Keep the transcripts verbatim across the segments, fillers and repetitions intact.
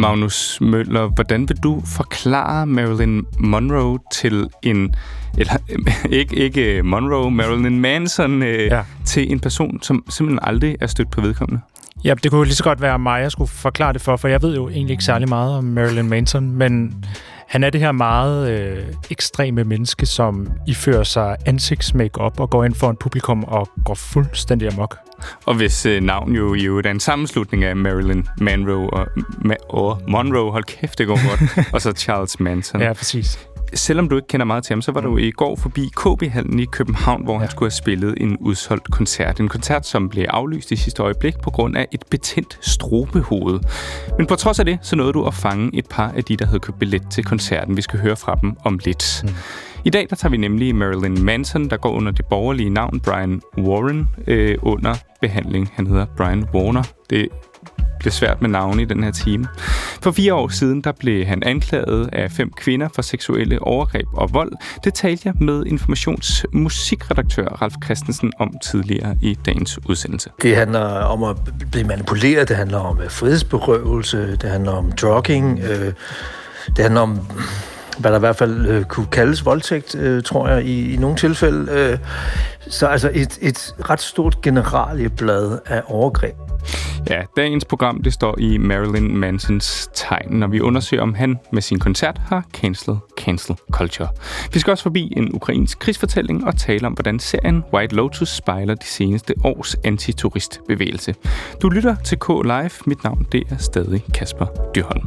Magnus Møller, hvordan vil du forklare Marilyn Monroe til en, eller ikke, ikke Monroe, Marilyn Manson øh, ja. til en person, som simpelthen aldrig er stødt på vedkommende? Ja, det kunne lige så godt være mig, jeg skulle forklare det for, for jeg ved jo egentlig ikke særlig meget om Marilyn Manson, men han er det her meget øh, ekstreme menneske, som ifører sig ansigtsmake-up og går ind for en publikum og går fuldstændig amok. Og hvis øh, navn jo i øvrigt er en sammenslutning af Marilyn Monroe og, Ma- og Monroe, hold kæft, det går godt, og så Charles Manson. Ja, præcis. Selvom du ikke kender meget til ham, så var du i går forbi K B-hallen i København, hvor ja. han skulle have spillet en udsolgt koncert. En koncert, som blev aflyst i sidste øjeblik på grund af et betændt strobehoved. Men på trods af det, så nåede du at fange et par af de, der havde købt billet til koncerten. Vi skal høre fra dem om lidt. Mm. I dag der tager vi nemlig Marilyn Manson, der går under det borgerlige navn Brian Warren, øh, under behandling. Han hedder Brian Warner. Det bliver svært med navne i den her time. For fire år siden, der blev han anklaget af fem kvinder for seksuelle overgreb og vold. Det talte jeg med informationsmusikredaktør Ralf Christensen om tidligere i dagens udsendelse. Det handler om at blive manipuleret, det handler om frihedsberøvelse, det handler om drugging, øh, det handler om hvad der i hvert fald øh, kunne kaldes voldtægt, øh, tror jeg, i, i nogle tilfælde. Øh, så altså et, et ret stort generalieblad af overgreb. Ja, dagens program, det står i Marilyn Mansons tegn, når vi undersøger, om han med sin koncert har cancelled cancel culture. Vi skal også forbi en ukrainsk krigsfortælling og tale om, hvordan serien White Lotus spejler de seneste års antituristbevægelse. Du lytter til K Live. Mit navn, det er stadig Kasper Dyrholm.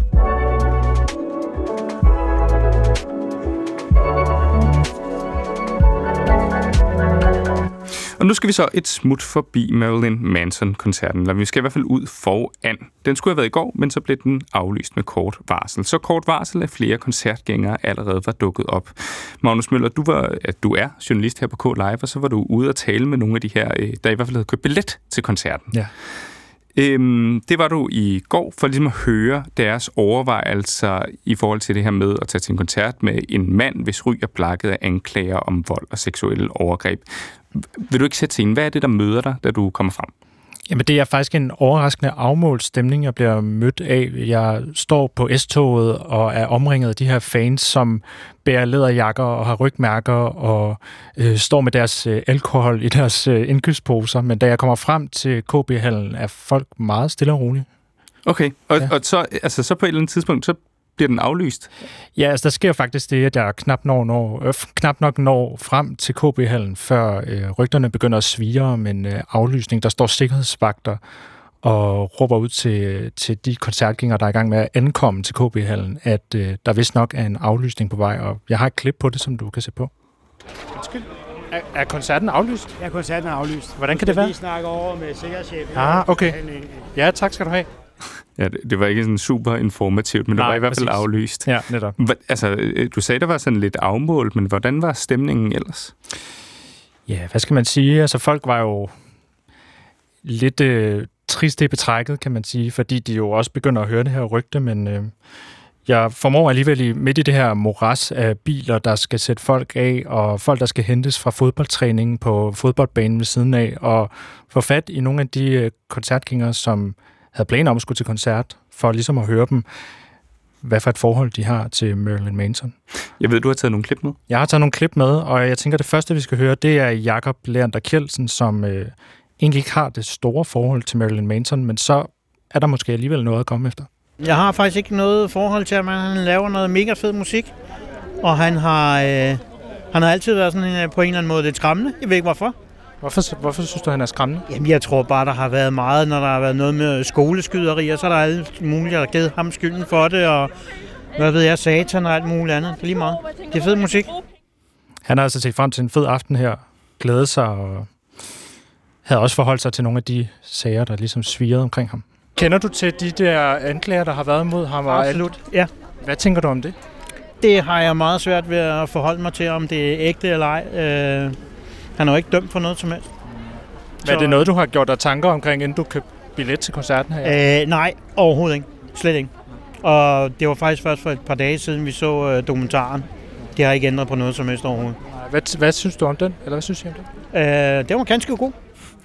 Og nu skal vi så et smut forbi Marilyn Manson-koncerten, eller vi skal i hvert fald ud foran. Den skulle have været i går, men så blev den aflyst med kort varsel. Så kort varsel, at flere koncertgængere allerede var dukket op. Magnus Møller, du, var, at du er journalist her på K Live, og så var du ude at tale med nogle af de her, der i hvert fald havde købt billet til koncerten. Ja. Øhm, det var du i går for ligesom at høre deres overvejelser i forhold til det her med at tage til en koncert med en mand, hvis ry er blakket af anklager om vold og seksuelle overgreb. Vil du ikke sætte scenen? Hvad er det, der møder dig, da du kommer frem? Jamen, det er faktisk en overraskende afmålt stemning, jeg bliver mødt af. Jeg står på S-toget og er omringet af de her fans, som bærer læderjakker og har rygmærker og øh, står med deres øh, alkohol i deres øh, indkøbsposer. Men da jeg kommer frem til K B-hallen, er folk meget stille og rolige. Okay, og, ja. og så, altså, så på et eller andet tidspunkt, så bliver den aflyst? Ja, altså der sker faktisk det, at jeg knap, når, når, øh, knap nok når frem til K B-hallen, før øh, rygterne begynder at svire om en øh, aflysning. Der står sikkerhedsvagter og råber ud til, til de koncertgængere, der er i gang med at ankomme til K B-hallen, at øh, der vist nok er en aflysning på vej, og jeg har et klip på det, som du kan se på. Undskyld. Er, er koncerten aflyst? Ja, koncerten er aflyst. Hvordan kan det være? Vi snakker over med sikkerhedschefen. Ah, okay. Ja, tak skal du have. Ja, det, det var ikke sådan super informativt, men Nej, det var i hvert fald præcis. aflyst. Ja, netop. Altså, du sagde, der var sådan lidt afmålt, men hvordan var stemningen ellers? Ja, hvad skal man sige? Altså, folk var jo lidt øh, triste i betrækket, kan man sige, fordi de jo også begynder at høre det her rygte, men øh, jeg formår alligevel midt i det her moras af biler, der skal sætte folk af, og folk, der skal hentes fra fodboldtræningen på fodboldbanen ved siden af, og få fat i nogle af de øh, koncertgængere, som havde planer om at skulle til koncert, for ligesom at høre dem, hvad for et forhold de har til Marilyn Manson. Jeg ved, du har taget nogle klip med. Jeg har taget nogle klip med, og jeg tænker, det første, vi skal høre, det er Jakob Leander Kjeldsen, som øh, egentlig ikke har det store forhold til Marilyn Manson, men så er der måske alligevel noget at komme efter. Jeg har faktisk ikke noget forhold til, at han laver noget mega fed musik, og han har, øh, han har altid været sådan en, på en eller anden måde lidt skræmmende. Jeg ved ikke, hvorfor. Hvorfor, hvorfor synes du, han er skræmmende? Jamen, jeg tror bare, der har været meget, når der har været noget med skoleskyderier, så er der alt muligt, der har givet ham skylden for det, og hvad ved jeg, satan og alt muligt andet. Det er lige meget. Det er fed musik. Han har altså set frem til en fed aften her, glædet sig og havde også forholdt sig til nogle af de sager, der ligesom svirrede omkring ham. Kender du til de der anklager, der har været mod ham? Absolut, ja. Hvad tænker du om det? Det har jeg meget svært ved at forholde mig til, om det er ægte eller ej. Øh, han er jo ikke dømt for noget som helst. Men er det noget, du har gjort dig tanker omkring, inden du købte billet til koncerten her? Øh, nej, overhovedet ikke. Slet ikke. Og det var faktisk først for et par dage siden, vi så øh, dokumentaren. Det har ikke ændret på noget som helst overhovedet. Hvad, hvad synes du om den? Eller hvad synes du om den? Øh, det var ganske god.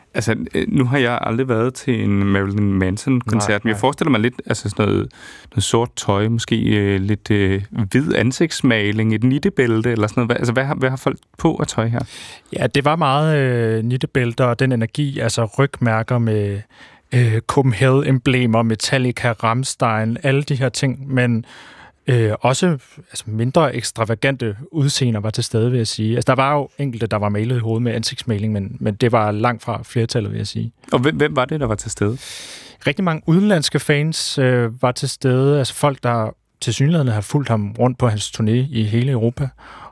Altså, nu har jeg aldrig været til en Marilyn Manson-koncert, men jeg forestiller mig lidt altså sådan noget, noget sort tøj, måske øh, lidt øh, hvid ansigtsmaling, et nittebælte eller sådan noget. Altså, hvad har, hvad har folk på af tøj her? Ja, det var meget øh, nittebælter og den energi, altså rygmærker med øh, Copenhagen-emblemer, Metallica, Rammstein, alle de her ting, men øh, også altså, mindre ekstravagante udseender var til stede, vil jeg sige. Altså, der var jo enkelte, der var malet i hovedet med ansigtsmaling, men, men det var langt fra flertallet, vil jeg sige. Og hvem, hvem var det, der var til stede? Rigtig mange udenlandske fans øh, var til stede, altså folk, der tilsyneladende har fulgt ham rundt på hans turné i hele Europa,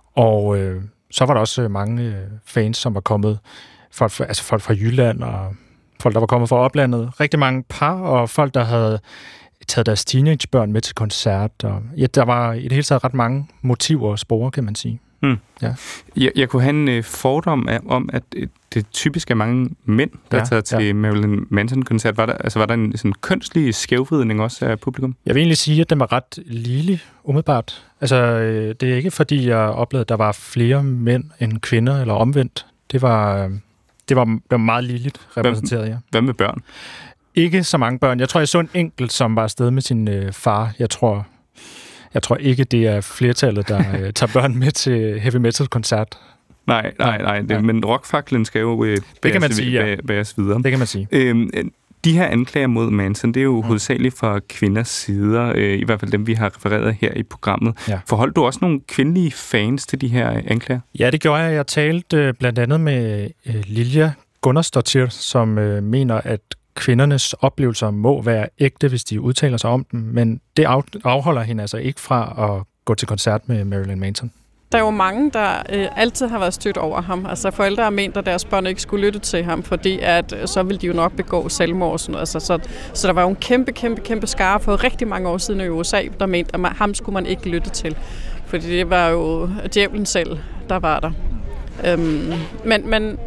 og øh, så var der også mange øh, fans, som var kommet, folk fra, altså folk fra Jylland, og folk, der var kommet fra oplandet. Rigtig mange par, og folk, der havde taget deres teenagebørn med til koncert. Og, ja, der var i det hele taget ret mange motiver og spore, kan man sige. Hmm. Ja. Jeg, jeg kunne have en øh, fordom af, om, at øh, det typisk er mange mænd, der ja, tager til ja. Marilyn Manson-koncert. Var der, altså, var der en sådan kønslig skævvridning også af publikum? Jeg vil egentlig sige, at den var ret ligelig, umiddelbart. Altså, øh, det er ikke, fordi jeg oplevede, at der var flere mænd end kvinder, eller omvendt. Det var, øh, det var, det var meget ligeligt repræsenteret, hvad, ja. Hvad med børn? Ikke så mange børn. Jeg tror, jeg så en enkelt, som var afsted med sin øh, far. Jeg tror, jeg tror ikke, det er flertallet, der øh, tager børn med til heavy metal-koncert. Nej, nej, nej. Det, ja. Men rockfaklen skal jo øh, bæres, sige, ja. bæres videre. Det kan man sige. Øhm, de her anklager mod Manson, det er jo mm. hovedsageligt fra kvinders sider, øh, i hvert fald dem, vi har refereret her i programmet. Ja. Forholdt du også nogle kvindelige fans til de her anklager? Ja, det gjorde jeg. Jeg talte øh, blandt andet med øh, Lilja Gunnarsdottir, som øh, mener, at kvindernes oplevelser må være ægte, hvis de udtaler sig om dem, men det afholder hende altså ikke fra at gå til koncert med Marilyn Manson. Der er jo mange, der øh, altid har været stødt over ham. Altså forældre har ment, at deres børn ikke skulle lytte til ham, fordi at, så ville de jo nok begå selvmord og sådan noget. Altså, så, så der var jo en kæmpe, kæmpe, kæmpe skare for rigtig mange år siden i U S A, der mente, at man, ham skulle man ikke lytte til. Fordi det var jo djævlen selv, der var der. Øhm, men, men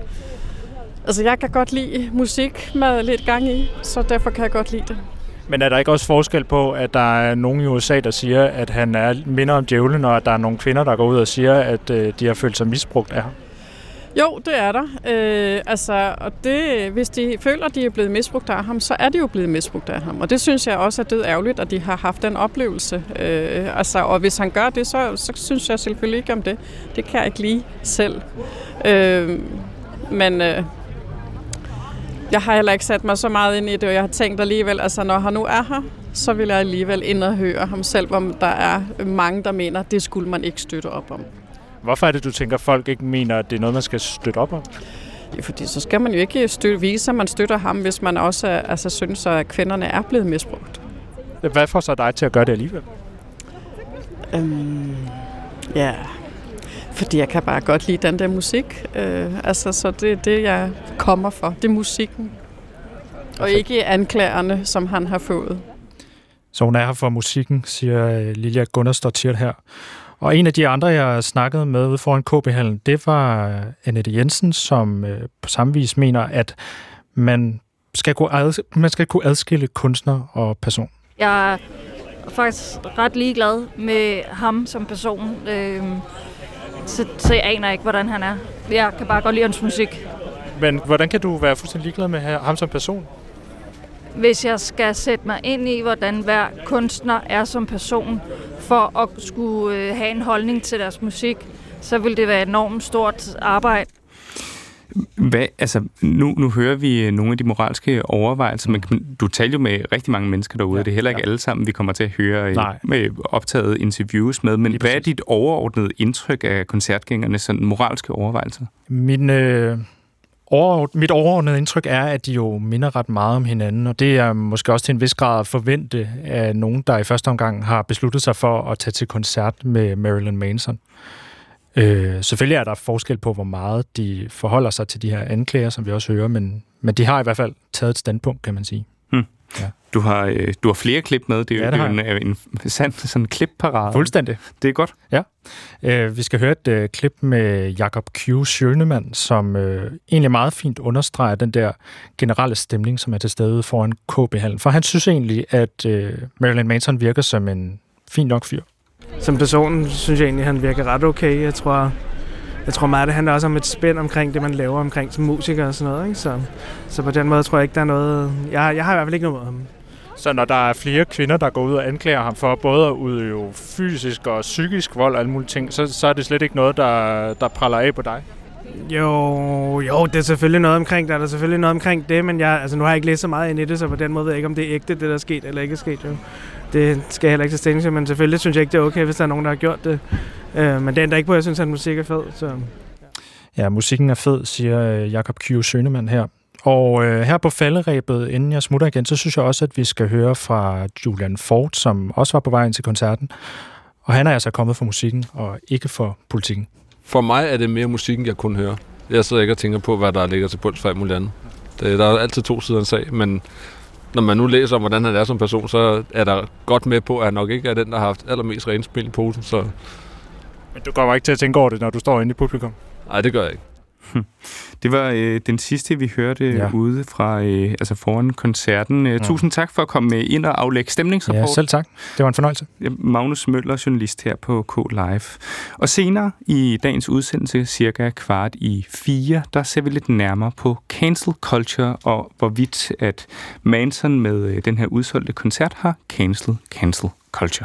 altså, jeg kan godt lide musik med lidt gang i, så derfor kan jeg godt lide det. Men er der ikke også forskel på, at der er nogen i U S A, der siger, at han er minder om djævlen, og at der er nogle kvinder, der går ud og siger, at øh, de har følt sig misbrugt af ham? Jo, det er der. Øh, altså, og det, hvis de føler, at de er blevet misbrugt af ham, så er de jo blevet misbrugt af ham. Og det synes jeg også er det ærgerligt, at de har haft den oplevelse. Øh, altså, og hvis han gør det, så, så synes jeg selvfølgelig ikke om det. Det kan jeg ikke lide selv. Øh, men Øh, Jeg har heller ikke sat mig så meget ind i det, og jeg har tænkt alligevel, altså når han nu er her, så vil jeg alligevel ind og høre ham selv, om der er mange, der mener, at det skulle man ikke støtte op om. Hvorfor er det, du tænker, at folk ikke mener, at det er noget, man skal støtte op om? Ja, fordi så skal man jo ikke støtte, vise, at man støtter ham, hvis man også altså, synes, at kvinderne er blevet misbrugt. Hvad får så dig til at gøre det alligevel? Øhm, ja... Fordi jeg kan bare godt lide den der musik. Øh, altså, så det er det, jeg kommer for. Det er musikken. Og ikke anklagerne, som han har fået. Så hun er her for musikken, siger Lilja Gunnarsdottir her. Og en af de andre, jeg snakkede med ude foran K B-hallen, det var Annette Jensen, som øh, på samme vis mener, at man skal, kunne adskille, man skal kunne adskille kunstner og person. Jeg er faktisk ret ligeglad med ham som person. Øh, Så, så jeg aner ikke, hvordan han er. Jeg kan bare godt lide hans musik. Men hvordan kan du være fuldstændig ligeglad med ham som person? Hvis jeg skal sætte mig ind i, hvordan hver kunstner er som person, for at skulle have en holdning til deres musik, så vil det være et enormt stort arbejde. Hvad, altså, nu, nu hører vi nogle af de moralske overvejelser, men du taler jo med rigtig mange mennesker derude, ja, det er heller ikke ja. alle sammen, vi kommer til at høre Nej. med optaget interviews med, men hvad er dit overordnede indtryk af koncertgængerne, sådan moralske overvejelser? Min, øh, over, mit overordnede indtryk er, at de jo minder ret meget om hinanden, og det er måske også til en vis grad at forvente af nogen, der i første omgang har besluttet sig for at tage til koncert med Marilyn Manson. Øh, selvfølgelig er der forskel på, hvor meget de forholder sig til de her anklager, som vi også hører, men, men de har i hvert fald taget et standpunkt, kan man sige. Hmm. Ja. Du har øh, du har flere klip med. Det er jo, ja, det det er jo en, en sand sådan klipparade. Fuldstændig. Det er godt. Ja. Øh, vi skal høre et øh, klip med Jakob Q. Schønemann, som øh, egentlig meget fint understreger den der generelle stemning, som er til stede foran K B-hallen. For han synes egentlig, at øh, Marilyn Manson virker som en fin nok fyr. Som person synes jeg egentlig, han virker ret okay. Jeg tror, jeg tror meget, det handler også om et spænd omkring det, man laver omkring som musiker og sådan noget, ikke? Så, så på den måde tror jeg ikke, der er noget... Jeg, jeg har i hvert fald ikke noget med ham. Så når der er flere kvinder, der går ud og anklager ham for både at udøve fysisk og psykisk vold og alle mulige ting, så, så er det slet ikke noget, der, der praller af på dig? Jo, jo, det er selvfølgelig noget omkring, der er der selvfølgelig noget omkring det, men jeg, altså, nu har jeg ikke læst så meget ind i det, så på den måde ved jeg ikke, om det er ægte, det der er sket eller ikke er sket. Jo. Det skal jeg heller ikke tage stilling til, men selvfølgelig synes jeg ikke, det er okay, hvis der er nogen, der har gjort det. Øh, men det ændrer ikke på, at jeg synes, at musik er fed. Så. Ja, musikken er fed, siger Jakob Q. Sønemann her. Og øh, her på falderebet, inden jeg smutter igen, så synes jeg også, at vi skal høre fra Julian Ford, som også var på vej ind til koncerten. Og han er altså kommet for musikken, og ikke for politikken. For mig er det mere musikken, jeg kun hører. Jeg sidder ikke og tænker på, hvad der ligger til bunds for alt muligt andet. Det, der er altid to sider af en sag, men når man nu læser om, hvordan han er som person, så er der godt med på, at han nok ikke er den, der har haft allermest rent spil i posen. Så. Men du kommer ikke til at tænke over det, når du står inde i publikum? Nej, det gør jeg ikke. Det var øh, den sidste, vi hørte ja. ude fra øh, altså foran koncerten. Øh, ja. Tusind tak for at komme ind og aflægge stemningsrapport. Ja, selv tak. Det var en fornøjelse. Magnus Møller, journalist her på K Live. Og senere i dagens udsendelse, cirka kvart i fire, der ser vi lidt nærmere på cancel culture og hvorvidt at Manson med øh, den her udsolgte koncert har cancel cancel culture.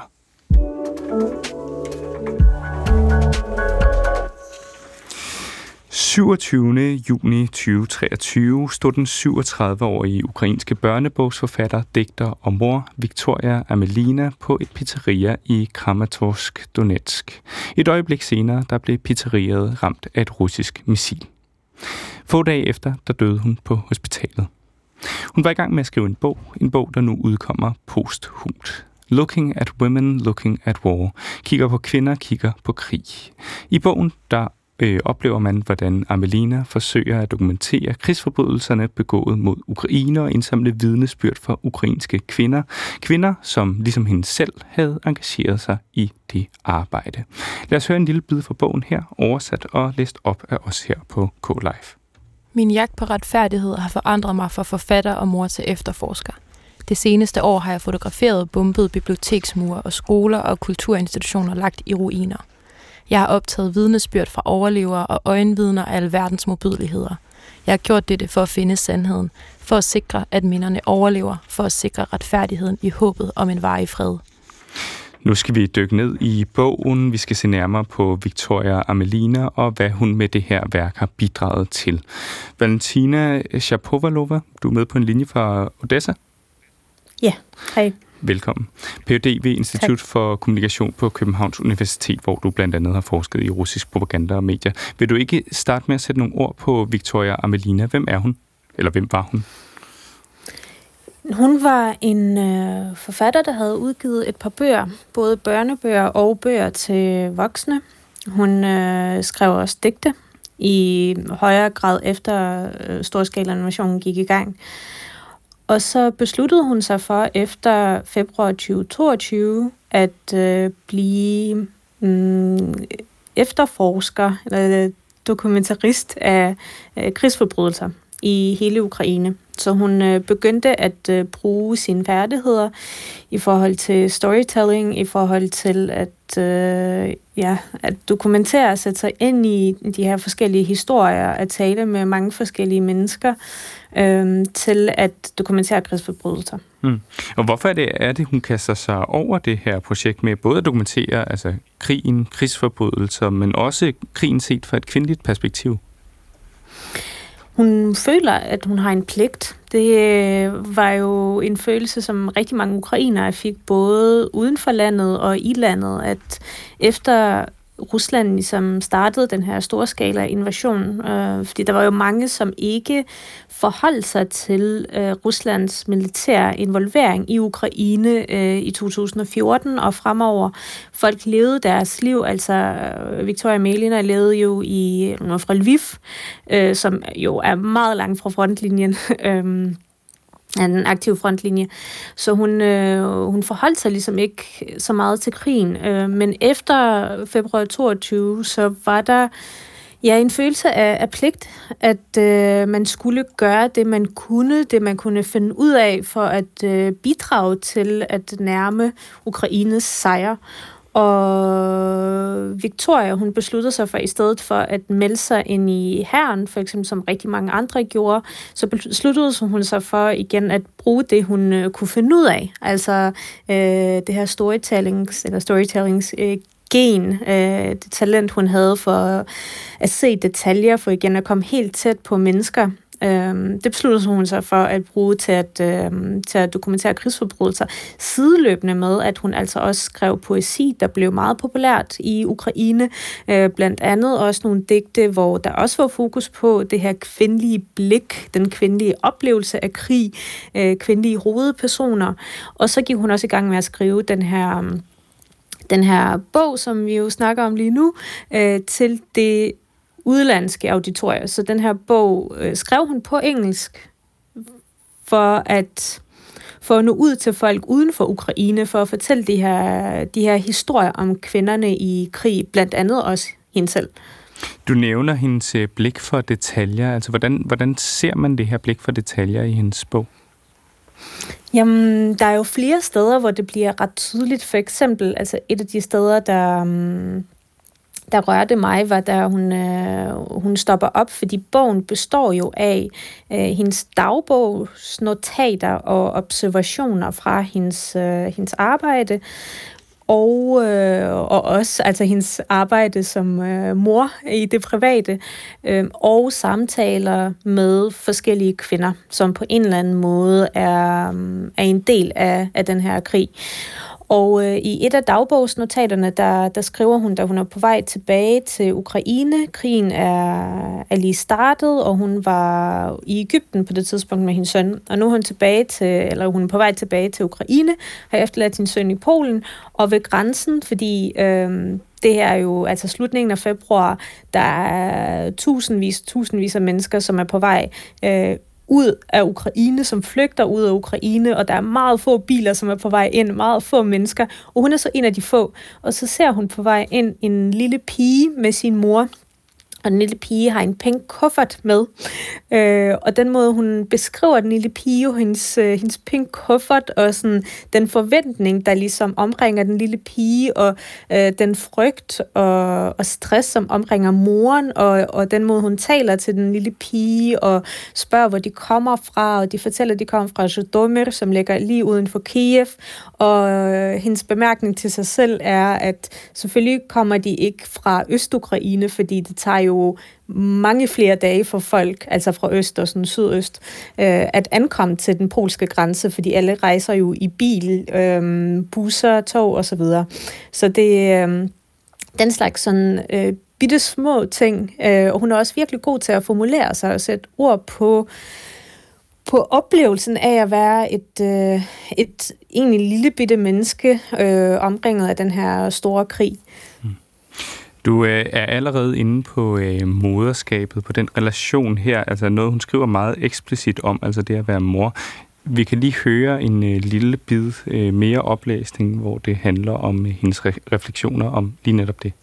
syvogtyvende juni tyve treogtyve stod den syvogtredive-årige ukrainske børnebogsforfatter, digter og mor Victoria Amelina på et pizzeria i Kramatorsk, Donetsk. Et øjeblik senere der blev pizzeriaet ramt af et russisk missil. Få dage efter der døde hun på hospitalet. Hun var i gang med at skrive en bog, en bog der nu udkommer posthumt. Looking at Women, Looking at War. Kigger på kvinder, kigger på krig. I bogen der Øh, oplever man, hvordan Amelina forsøger at dokumentere krigsforbrydelserne begået mod Ukraine og indsamle vidnesbyrd for ukrainske kvinder. Kvinder, som ligesom hende selv havde engageret sig i det arbejde. Lad os høre en lille bid fra bogen her, oversat og læst op af os her på K Live. Min jagt på retfærdighed har forandret mig fra forfatter og mor til efterforsker. Det seneste år har jeg fotograferet bombede biblioteksmure og skoler og kulturinstitutioner lagt i ruiner. Jeg har optaget vidnesbyrd fra overlevere og øjenvidner af alverdens modbydeligheder. Jeg har gjort dette for at finde sandheden, for at sikre, at minderne overlever, for at sikre retfærdigheden i håbet om en varig fred. Nu skal vi dykke ned i bogen. Vi skal se nærmere på Victoria Amelina og hvad hun med det her værk har bidraget til. Valentina Shapovalova, du er med på en linje fra Odessa. Ja, hej. Velkommen. Ph.D. ved Institut tak. for Kommunikation på Københavns Universitet, hvor du blandt andet har forsket i russisk propaganda og medier. Vil du ikke starte med at sætte nogle ord på Victoria Amelina? Hvem er hun? Eller hvem var hun? Hun var en øh, forfatter, der havde udgivet et par bøger, både børnebøger og bøger til voksne. Hun øh, skrev også digte i højere grad efter øh, storskala-invasionen gik i gang. Og så besluttede hun sig for efter februar tyve toogtyve at øh, blive mm, efterforsker eller dokumentarist af øh, krigsforbrydelser i hele Ukraine. Så hun øh, begyndte at øh, bruge sine færdigheder i forhold til storytelling, i forhold til at, øh, ja, at dokumentere og sætte sig ind i de her forskellige historier, at tale med mange forskellige mennesker, øh, til at dokumentere krigsforbrydelser. Mm. Og hvorfor er det, er det, hun kaster sig over det her projekt med både at dokumentere altså, krigen, krigsforbrydelser, men også krigen set fra et kvindeligt perspektiv? Hun føler, at hun har en pligt. Det var jo en følelse, som rigtig mange ukrainere fik, både uden for landet og i landet, at efter Rusland ligesom startede den her storskala invasion, øh, fordi der var jo mange, som ikke forholdt sig til øh, Ruslands militære involvering i Ukraine øh, i to tusind og fjorten og fremover. Folk levede deres liv, altså øh, Victoria Amelina levede jo i fra Lviv, øh, som jo er meget langt fra frontlinjen, øh, en aktiv frontlinje. Så hun, øh, hun forholdt sig ligesom ikke så meget til krigen. Øh, men efter februar toogtyve, så var der ja, en følelse af, af pligt, at øh, man skulle gøre det, man kunne, det man kunne finde ud af for at øh, bidrage til at nærme Ukraines sejr. Og Victoria, hun besluttede sig for, i stedet for at melde sig ind i hæren, for eksempel som rigtig mange andre gjorde, så besluttede hun sig for igen at bruge det, hun øh, kunne finde ud af. Altså øh, det her storytellings, eller storytellings øh, gen, øh, det talent, hun havde for at se detaljer, for igen at komme helt tæt på mennesker. Øhm, det besluttede hun sig for at bruge til at, øhm, til at dokumentere krigsforbrydelser, sideløbende med, at hun altså også skrev poesi, der blev meget populært i Ukraine. Øh, blandt andet også nogle digte, hvor der også var fokus på det her kvindelige blik, den kvindelige oplevelse af krig, øh, kvindelige hovedpersoner. Og så gik hun også i gang med at skrive den her, den her bog, som vi jo snakker om lige nu, øh, til det udlandske auditorier. Så den her bog øh, skrev hun på engelsk for at for at nå ud til folk uden for Ukraine, for at fortælle de her, de her historier om kvinderne i krig, blandt andet også hende selv. Du nævner hendes blik for detaljer. Altså, hvordan, hvordan ser man det her blik for detaljer i hendes bog? Jamen, der er jo flere steder, hvor det bliver ret tydeligt. For eksempel, altså et af de steder, der... Um der rørte mig, var da hun, øh, hun stopper op, fordi bogen består jo af øh, hendes dagbogsnotater og observationer fra hendes, øh, hendes arbejde, og, øh, og også altså hendes arbejde som øh, mor i det private, øh, og samtaler med forskellige kvinder, som på en eller anden måde er, er en del af, af den her krig. Og øh, i et af dagbogsnotaterne, der, der skriver hun, da hun er på vej tilbage til Ukraine. Krigen er, er lige startet, og hun var i Egypten på det tidspunkt med hendes søn. Og nu er hun tilbage til, eller hun er på vej tilbage til Ukraine, har efterladt sin søn i Polen, og ved grænsen, fordi øh, det her er jo altså slutningen af februar, der er tusindvis, tusindvis af mennesker, som er på vej øh, ud af Ukraine, som flygter ud af Ukraine, og der er meget få biler, som er på vej ind, meget få mennesker, og hun er så en af de få. Og så ser hun på vej ind en lille pige med sin mor, og den lille pige har en pink kuffert med. Øh, og den måde, hun beskriver den lille pige, og hendes, øh, hendes pink kuffert, og sådan, den forventning, der ligesom omringer den lille pige, og øh, den frygt og, og stress, som omringer moren, og, og den måde, hun taler til den lille pige, og spørger, hvor de kommer fra, og de fortæller, at de kommer fra Zhytomyr, som ligger lige uden for Kiev, og øh, hendes bemærkning til sig selv er, at selvfølgelig kommer de ikke fra Øst-Ukraine, fordi det tager jo mange flere dage for folk, altså fra øst og sådan sydøst, øh, at ankomme til den polske grænse, fordi alle rejser jo i bil, øh, busser, tog og så videre. Så det er øh, den slags sådan øh, bitte små ting, øh, og hun er også virkelig god til at formulere sig og sætte ord på på oplevelsen af at være et, øh, et egentlig lille bitte menneske, øh, omringet af den her store krig. Mm. Du øh, er allerede inde på øh, moderskabet, på den relation her, altså noget, hun skriver meget eksplicit om, altså det at være mor. Vi kan lige høre en øh, lille bid øh, mere oplæsning, hvor det handler om øh, hendes re- refleksioner om lige netop det.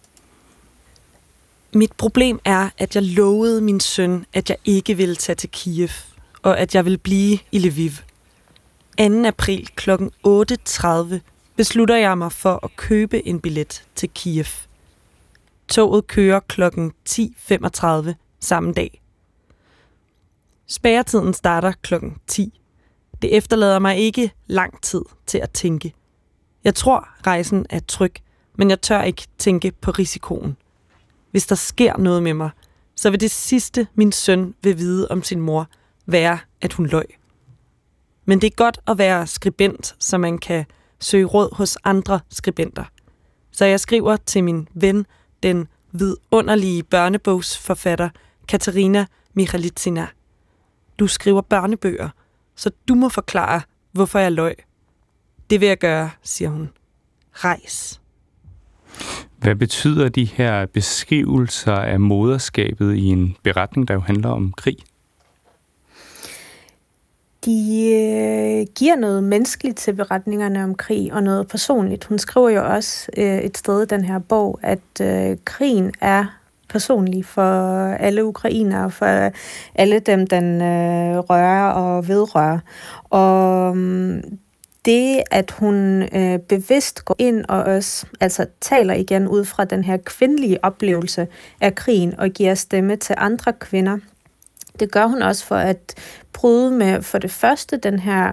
Mit problem er, at jeg lovede min søn, at jeg ikke ville tage til Kiev, og at jeg vil blive i Lviv. anden april klokken otte tredive beslutter jeg mig for at købe en billet til Kiev. Toget kører klokken ti femogtredive samme dag. Spærretiden starter klokken ti. Det efterlader mig ikke lang tid til at tænke. Jeg tror, rejsen er tryg, men jeg tør ikke tænke på risikoen. Hvis der sker noget med mig, så vil det sidste, min søn vil vide om sin mor, være, at hun løj. Men det er godt at være skribent, så man kan søge råd hos andre skribenter. Så jeg skriver til min ven, den vidunderlige børnebogsforfatter Katerina Michalitsina. Du skriver børnebøger, så du må forklare, hvorfor jeg løj. Det vil jeg gøre, siger hun. Rejs. Hvad betyder de her beskrivelser af moderskabet i en beretning, der jo handler om krig? De øh, giver noget menneskeligt til beretningerne om krig, og noget personligt. Hun skriver jo også øh, et sted i den her bog, at øh, krigen er personlig for alle ukrainere, for alle dem, den øh, rører og vedrører. Og øh, det, at hun øh, bevidst går ind og også altså, taler igen ud fra den her kvindelige oplevelse af krigen og giver stemme til andre kvinder, det gør hun også for at bryde med for det første den her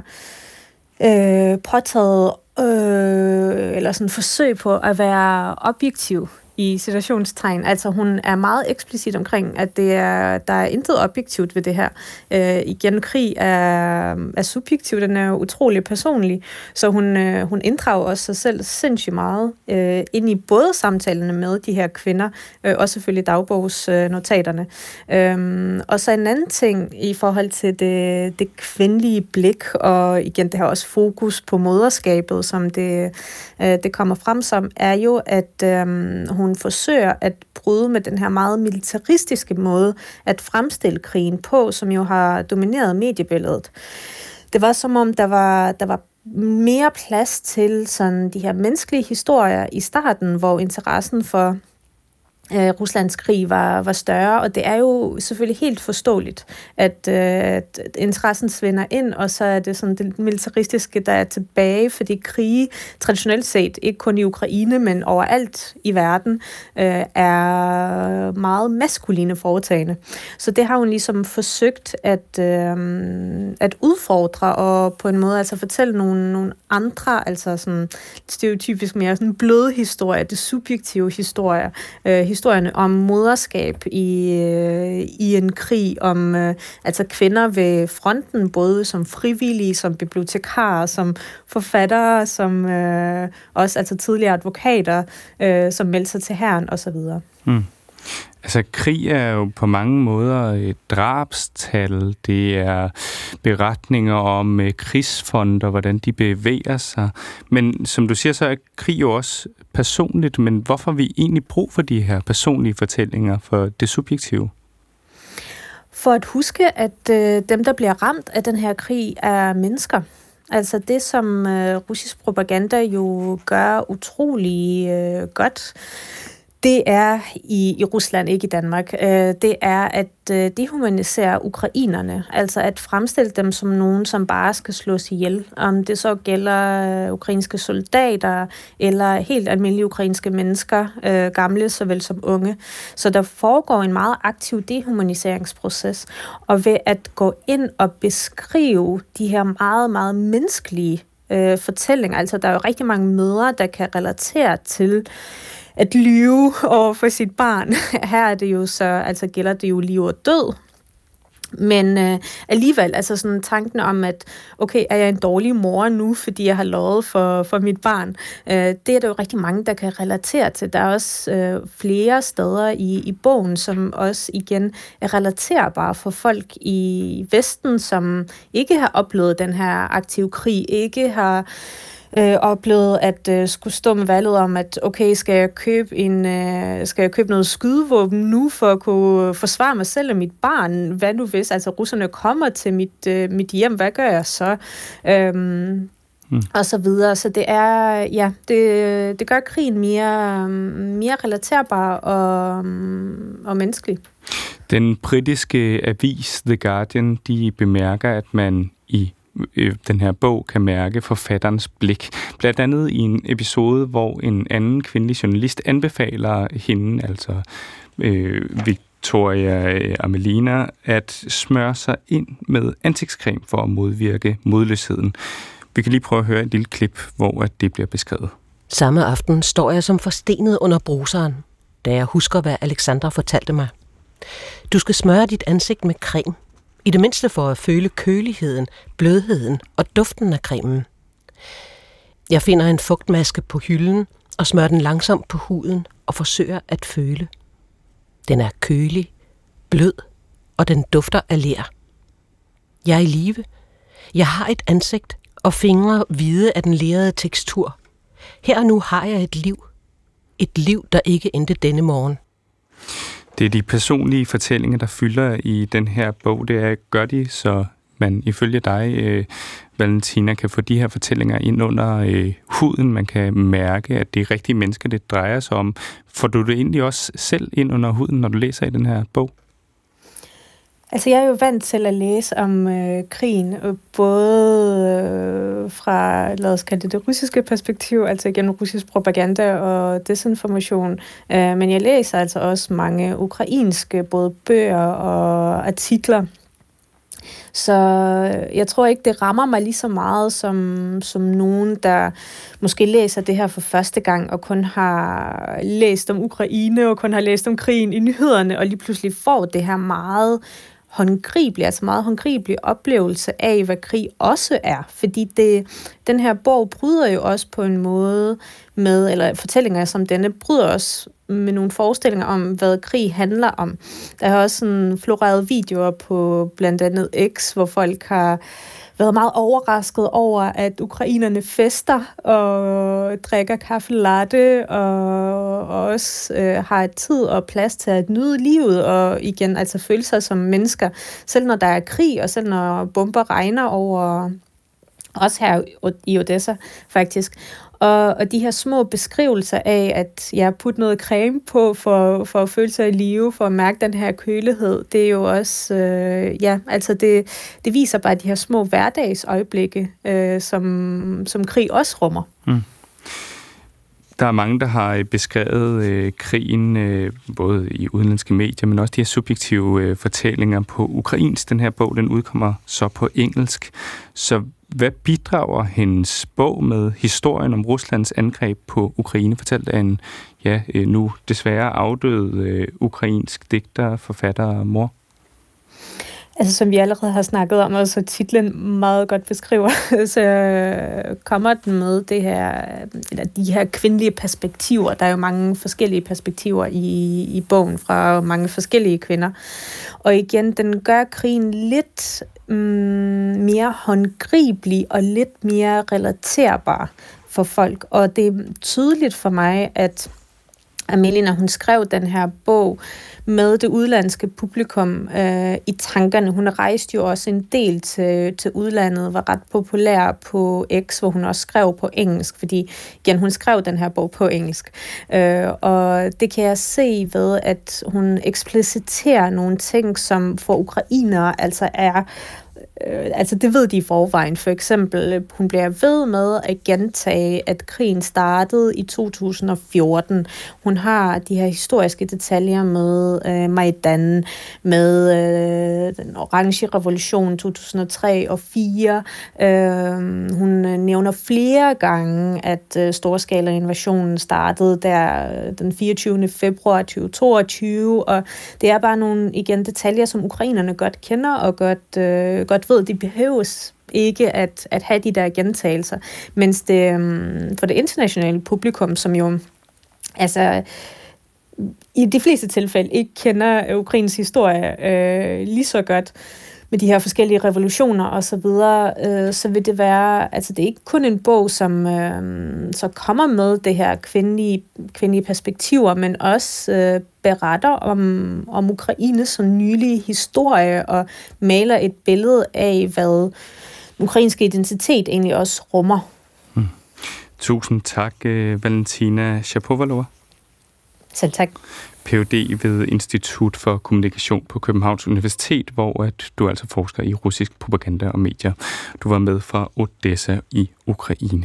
øh, påtaget øh, eller sådan forsøg på at være objektiv i situationstegn. Altså hun er meget eksplicit omkring, at det er, der er intet objektivt ved det her. Øh, igen, krig er, er subjektiv, den er utrolig personlig, så hun, øh, hun inddrager også sig selv sindssygt meget øh, ind i både samtalerne med de her kvinder, øh, og selvfølgelig dagbogsnotaterne. Øh, og så en anden ting i forhold til det, det kvindelige blik, og igen, det har også fokus på moderskabet, som det, øh, det kommer frem som, er jo, at øh, hun forsøger at bryde med den her meget militaristiske måde at fremstille krigen på, som jo har domineret mediebilledet. Det var som om, der var, der var mere plads til sådan de her menneskelige historier i starten, hvor interessen for øh, Ruslands krig var, var større, og det er jo selvfølgelig helt forståeligt, at, øh, at interessen svinder ind, og så er det sådan det militaristiske, der er tilbage, fordi krige traditionelt set, ikke kun i Ukraine, men overalt i verden, øh, er meget maskuline foretagende. Så det har hun ligesom forsøgt at, øh, at udfordre, og på en måde altså fortælle nogle, nogle andre, altså sådan stereotypisk mere sådan bløde historier, det subjektive historier, øh, historierne om moderskab i, øh, i en krig, om øh, altså kvinder ved fronten, både som frivillige, som bibliotekarer, som forfattere, som øh, også altså tidligere advokater, øh, som meldte sig til hæren osv. Mm. Altså, krig er jo på mange måder et drabstal. Det er beretninger om øh, krigsfonder, hvordan de bevæger sig. Men som du siger, så er krig jo også personligt. Men hvorfor har vi egentlig brug for de her personlige fortællinger for det subjektive? For at huske, at øh, dem, der bliver ramt af den her krig, er mennesker. Altså det, som øh, russisk propaganda jo gør utrolig øh, godt, det er i, i Rusland, ikke i Danmark, øh, det er at øh, dehumanisere ukrainerne, altså at fremstille dem som nogen, som bare skal slås ihjel. Om det så gælder øh, ukrainske soldater eller helt almindelige ukrainske mennesker, øh, gamle såvel som unge. Så der foregår en meget aktiv dehumaniseringsproces, og ved at gå ind og beskrive de her meget, meget menneskelige øh, fortællinger, altså der er jo rigtig mange mødre, der kan relatere til at lyve over for sit barn. Her er det jo så, altså gælder det jo liv og død. Men øh, alligevel, altså sådan tanken om, at okay, er jeg en dårlig mor nu, fordi jeg har lovet for, for mit barn, øh, det er der jo rigtig mange, der kan relatere til. Der er også øh, flere steder i, i bogen, som også igen er relaterbare for folk i Vesten, som ikke har oplevet den her aktive krig, ikke har Øh, oplevet at øh, skulle stå med valget om, at okay, skal jeg købe en, øh, skal jeg købe noget skydevåben nu for at kunne forsvare mig selv og mit barn? Hvad nu hvis altså russerne kommer til mit, øh, mit hjem? Hvad gør jeg så? Øhm, mm. Og så videre. Så det er, ja, det, det gør krigen mere, mere relaterbar og, og menneskelig. Den britiske avis The Guardian, de bemærker, at man i den her bog kan mærke forfatterens blik. Blandt andet i en episode, hvor en anden kvindelig journalist anbefaler hende, altså øh, Victoria Amelina, at smøre sig ind med ansigtscreme for at modvirke modløsheden. Vi kan lige prøve at høre et lille klip, hvor det bliver beskrevet. Samme aften står jeg som forstenet under bruseren, da jeg husker, hvad Alexandra fortalte mig. Du skal smøre dit ansigt med creme. I det mindste for at føle køligheden, blødheden og duften af cremen. Jeg finder en fugtmaske på hylden og smører den langsomt på huden og forsøger at føle. Den er kølig, blød, og den dufter af ler. Jeg er i live. Jeg har et ansigt og fingre hvide af den lerede tekstur. Her og nu har jeg et liv. Et liv, der ikke endte denne morgen. Det er de personlige fortællinger, der fylder i den her bog. Det er, gør de, så man ifølge dig, øh, Valentina, kan få de her fortællinger ind under øh, huden. Man kan mærke, at det er rigtige mennesker, det drejer sig om. Får du det egentlig også selv ind under huden, når du læser i den her bog? Altså, jeg er jo vant til at læse om øh, krigen, både øh, fra, lad os kalde det, det russiske perspektiv, altså igen russisk propaganda og desinformation, øh, men jeg læser altså også mange ukrainske både bøger og artikler. Så jeg tror ikke, det rammer mig lige så meget som, som nogen, der måske læser det her for første gang, og kun har læst om Ukraine, og kun har læst om krigen i nyhederne, og lige pludselig får det her meget håndgribelig, altså meget håndgribelig oplevelse af, hvad krig også er. Fordi det, den her bog bryder jo også på en måde med, eller fortællinger som denne, bryder også med nogle forestillinger om, hvad krig handler om. Der har også sådan floreret videoer på blandt andet X, hvor folk har været meget overrasket over, at ukrainerne fester og drikker kaffe latte og, og også øh, har tid og plads til at nyde livet og igen altså føle sig som mennesker, selv når der er krig og selv når bomber regner over også her i Odessa faktisk. Og, og de her små beskrivelser af, at jeg putter noget creme på for, for at føle sig i live, for at mærke den her kølighed, det er jo også, øh, ja, altså det, det viser bare de her små hverdagsøjeblikke, øh, som, som krig også rummer. Mm. Der er mange, der har beskrevet øh, krigen, øh, både i udenlandske medier, men også de her subjektive øh, fortællinger på ukrainsk. Den her bog, den udkommer så på engelsk. Så hvad bidrager hendes bog med historien om Ruslands angreb på Ukraine, fortalt af en ja, nu desværre afdød øh, ukrainsk digter, forfatter og mor? Altså, som vi allerede har snakket om, og så titlen meget godt beskriver, så kommer den med det her, eller de her kvindelige perspektiver. Der er jo mange forskellige perspektiver i, i bogen fra mange forskellige kvinder. Og igen, den gør krigen lidt mm, mere håndgribelig og lidt mere relaterbar for folk. Og det er tydeligt for mig, at Amelie, når hun skrev den her bog med det udlandske publikum øh, i tankerne. Hun rejste jo også en del til, til udlandet, var ret populær på X, hvor hun også skrev på engelsk, fordi igen, hun skrev den her bog på engelsk. Øh, og det kan jeg se ved, at hun ekspliciterer nogle ting, som for ukrainere altså er altså det ved de i forvejen. For eksempel, hun bliver ved med at gentage, at krigen startede i to tusind og fjorten. Hun har de her historiske detaljer med øh, Majdan, med øh, den orange revolution to tusind og tre og fire. Øh, hun nævner flere gange, at øh, storskala-invasionen startede der den fireogtyvende februar tyve toogtyve, og det er bare nogle igen detaljer, som ukrainerne godt kender og godt, øh, godt ved, de behøves ikke at, at have de der gentagelser, mens det um, for det internationale publikum, som jo altså i de fleste tilfælde ikke kender Ukraines historie øh, lige så godt med de her forskellige revolutioner og så videre, øh, så vil det være, altså det er ikke kun en bog, som øh, så kommer med det her kvindelige, kvindelige perspektiver, men også øh, beretter om, om Ukraine som nylig historie og maler et billede af, hvad den ukrainske identitet egentlig også rummer. Hmm. Tusind tak, Valentina Shapovalova. Selv tak. Ph.D. ved Institut for Kommunikation på Københavns Universitet, hvor at du altså forsker i russisk propaganda og medier. Du var med fra Odessa i Ukraine.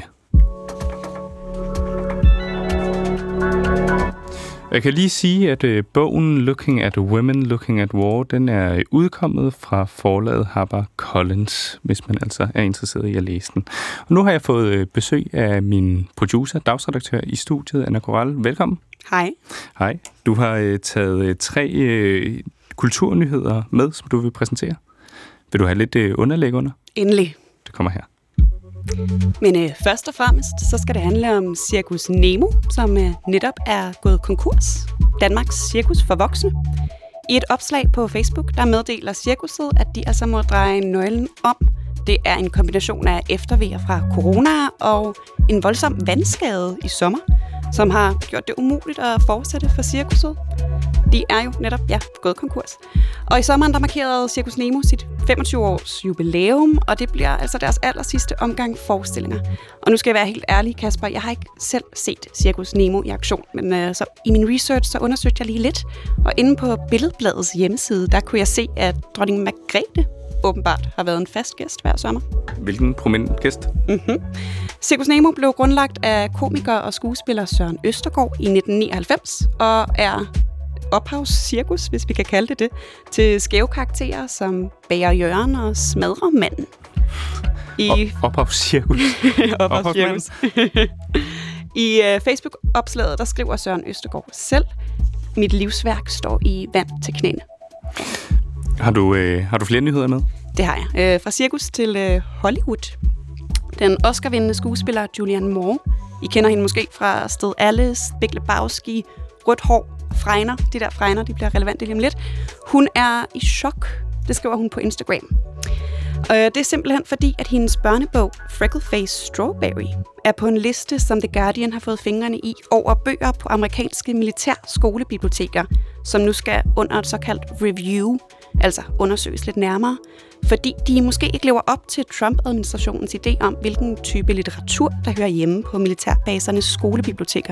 Jeg kan lige sige, at øh, bogen Looking at Women, Looking at War, den er udkommet fra forlaget HarperCollins, hvis man altså er interesseret i at læse den. Og nu har jeg fået øh, besøg af min producer, dagsredaktør i studiet, Anna Koral. Velkommen. Hej. Hej. Du har øh, taget øh, tre øh, kulturnyheder med, som du vil præsentere. Vil du have lidt øh, underlæg under? Endelig. Det kommer her. Men øh, først og fremmest, så skal det handle om Cirkus Nemo, som øh, netop er gået konkurs. Danmarks cirkus for voksne. I et opslag på Facebook, der meddeler cirkuset, at de altså må dreje nøglen om. Det er en kombination af eftervejer fra corona og en voldsom vandskade i sommer, som har gjort det umuligt at fortsætte for cirkuset. De er jo netop, ja, gået konkurs. Og i sommeren, der markerede Cirkus Nemo sit femogtyve års jubilæum, og det bliver altså deres aller sidste omgang forestillinger. Og nu skal jeg være helt ærlig, Kasper, jeg har ikke selv set Cirkus Nemo i aktion, men øh, så i min research, så undersøgte jeg lige lidt. Og inde på Billedbladets hjemmeside, der kunne jeg se, at dronning Margrethe åbenbart har været en fast gæst hver sommer. Hvilken prominent gæst? Mm-hmm. Cirkus Nemo blev grundlagt af komiker og skuespiller Søren Østergaard i nitten nioghalvfems, og er ophavscirkus, hvis vi kan kalde det det, til skæve karakterer som Bager Jørgen og Smadremanden. I ophavscirkus. Ophavscirkus. I uh, Facebook-opslaget, der skriver Søren Østergaard selv, mit livsværk står i vand til knæene. Har du, øh, har du flere nyheder med? Det har jeg. Øh, fra cirkus til øh, Hollywood. Den Oscar-vindende skuespiller Julianne Moore. I kender hende måske fra Sted Alice, Big Lebowski, Rødt hår, fregner. De der fregner, de bliver relevante lige om lidt. Hun er i chok. Det skriver hun på Instagram. Og det er simpelthen fordi, at hendes børnebog Freckleface Strawberry er på en liste, som The Guardian har fået fingrene i, over bøger på amerikanske militærskolebiblioteker, som nu skal under et såkaldt review, altså undersøges lidt nærmere, fordi de måske ikke lever op til Trump-administrationens idé om, hvilken type litteratur, der hører hjemme på militærbasernes skolebiblioteker.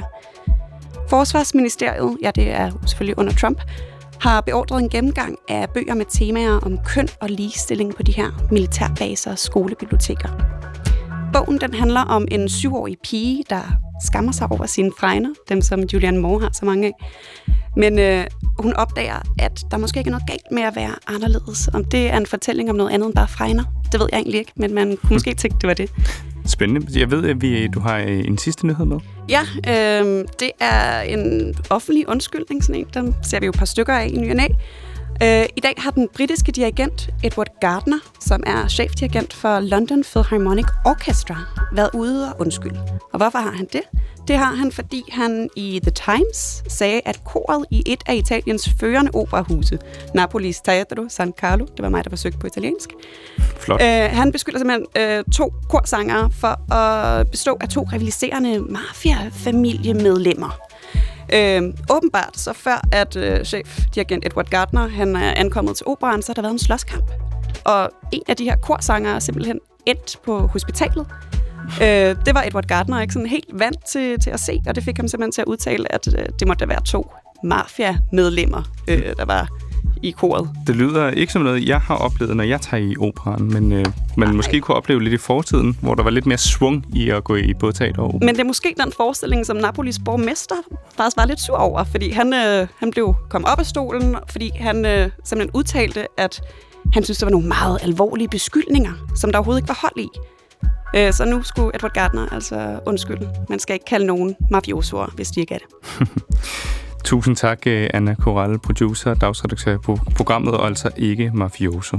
Forsvarsministeriet, ja det er selvfølgelig under Trump, har beordret en gennemgang af bøger med temaer om køn og ligestilling på de her militærbaser og skolebiblioteker. Bogen den handler om en syvårig pige, der skammer sig over sine fregner, dem som Julianne Moore har så mange af. Men øh, hun opdager, at der måske ikke er noget galt med at være anderledes. Om det er en fortælling om noget andet end bare fregner, det ved jeg egentlig ikke, men man kunne måske tænke, det var det. Spændende. Jeg ved, at vi, du har en sidste nyhed med. Ja, øh, det er en offentlig undskyldning, sådan en. Dem ser vi jo et par stykker af i ny og næ. Øh, I dag har den britiske dirigent Edward Gardner, som er chefdirigent for London Philharmonic Orchestra, været ude og undskylde. Og hvorfor har han det? Det har han, fordi han i The Times sagde, at koret i et af Italiens førende operahuse, Napolis Teatro San Carlo, det var mig, der forsøgte på italiensk. Flot. Øh, han beskylder simpelthen øh, to korsangere for at bestå af to rivaliserende mafia-familiemedlemmer. Øh, åbenbart, så før at øh, chefdirigent Edward Gardner han er ankommet til operaen, så har der været en slåskamp. Og en af de her korsangere er simpelthen endt på hospitalet. Øh, det var Edward Gardner ikke sådan helt vant til, til at se, og det fik ham simpelthen til at udtale, at øh, det måtte være to mafia-medlemmer, øh, der var i koret. Det lyder ikke som noget, jeg har oplevet, når jeg tager i operaen, men øh, man Ej. måske kunne opleve lidt i fortiden, hvor der var lidt mere svung i at gå i både teater og opera. Men det er måske den forestilling, som Napolis borgmester faktisk var lidt sur over, fordi han, øh, han blev kom op af stolen, fordi han øh, simpelthen udtalte, at han synes, der var nogle meget alvorlige beskyldninger, som der overhovedet ikke var hold i. Øh, så nu skulle Edward Gardner altså undskylde. Man skal ikke kalde nogen mafiosoer, hvis de ikke er det. Tusind tak, Anna Corral, producer, dagsredaktør på programmet, og altså ikke mafioso.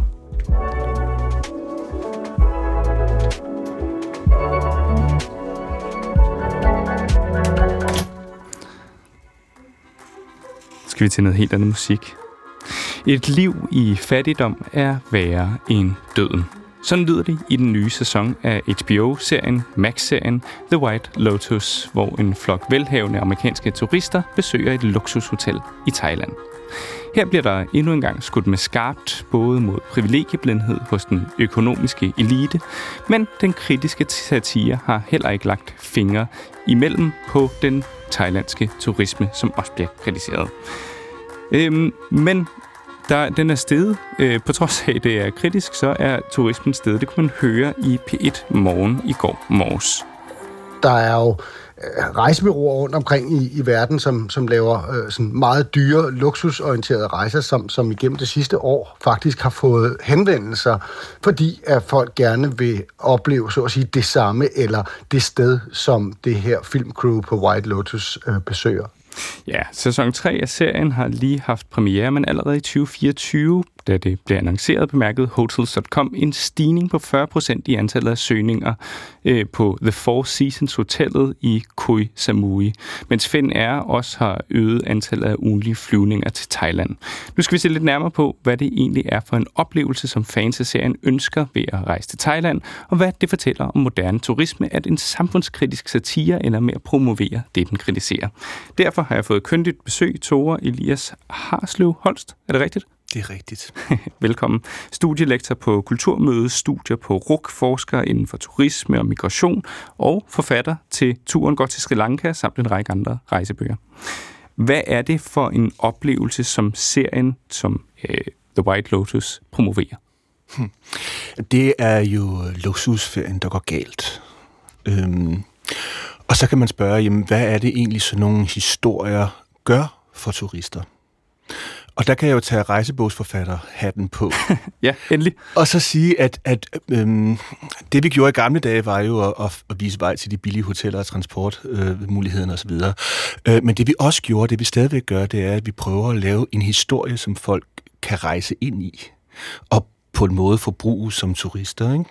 Skal vi til noget helt andet musik? Et liv i fattigdom er værre end døden. Sådan lyder det i den nye sæson af H B O-serien, Max-serien The White Lotus, hvor en flok velhavende amerikanske turister besøger et luksushotel i Thailand. Her bliver der endnu engang skudt med skarpt, både mod privilegieblindhed hos den økonomiske elite, men den kritiske satire har heller ikke lagt fingre imellem på den thailandske turisme, som også bliver kritiseret. Øhm, men Der, den er steget. Øh, på trods af, at det er kritisk, så er turismen steget. Det kunne man høre i P et Morgen i går morges. Der er jo øh, rejsebureauer rundt omkring i, i verden, som, som laver øh, sådan meget dyre, luksusorienterede rejser, som, som igennem det sidste år faktisk har fået henvendelser, fordi at folk gerne vil opleve, så at sige, det samme, eller det sted, som det her filmcrew på White Lotus øh, besøger. Ja, sæson tre af serien har lige haft premiere, men allerede i tyve fireogtyve da det blev annonceret, bemærkede Hotels punktum com en stigning på fyrre procent i antallet af søgninger øh, på The Four Seasons Hotellet i Koh Samui, mens Finnair også har øget antallet af ugentlige flyvninger til Thailand. Nu skal vi se lidt nærmere på, hvad det egentlig er for en oplevelse, som fans af serien ønsker ved at rejse til Thailand, og hvad det fortæller om moderne turisme, at en samfundskritisk satire ender med at promovere det, den kritiserer. Derfor har jeg fået kyndigt besøg, Tore Elias Harsløv Holst. Er det rigtigt? Det er rigtigt. Velkommen. Studielektor på Kulturmøde, studier på R U C, forsker inden for turisme og migration, og forfatter til Turen går til Sri Lanka, samt en række andre rejsebøger. Hvad er det for en oplevelse, som serien, som øh, The White Lotus, promoverer? Hmm. Det er jo luksusferien, der går galt. Øhm, og så kan man spørge, jamen, hvad er det egentlig, så nogle historier gør for turister? Og der kan jeg jo tage rejsebogsforfatter-hatten på. Ja, endelig. Og så sige, at, at øhm, det vi gjorde i gamle dage, var jo at, at vise vej til de billige hoteller og transportmulighederne øh, osv. Øh, men det vi også gjorde, det vi stadigvæk gør, det er, at vi prøver at lave en historie, som folk kan rejse ind i. Og på en måde forbruge som turister, ikke?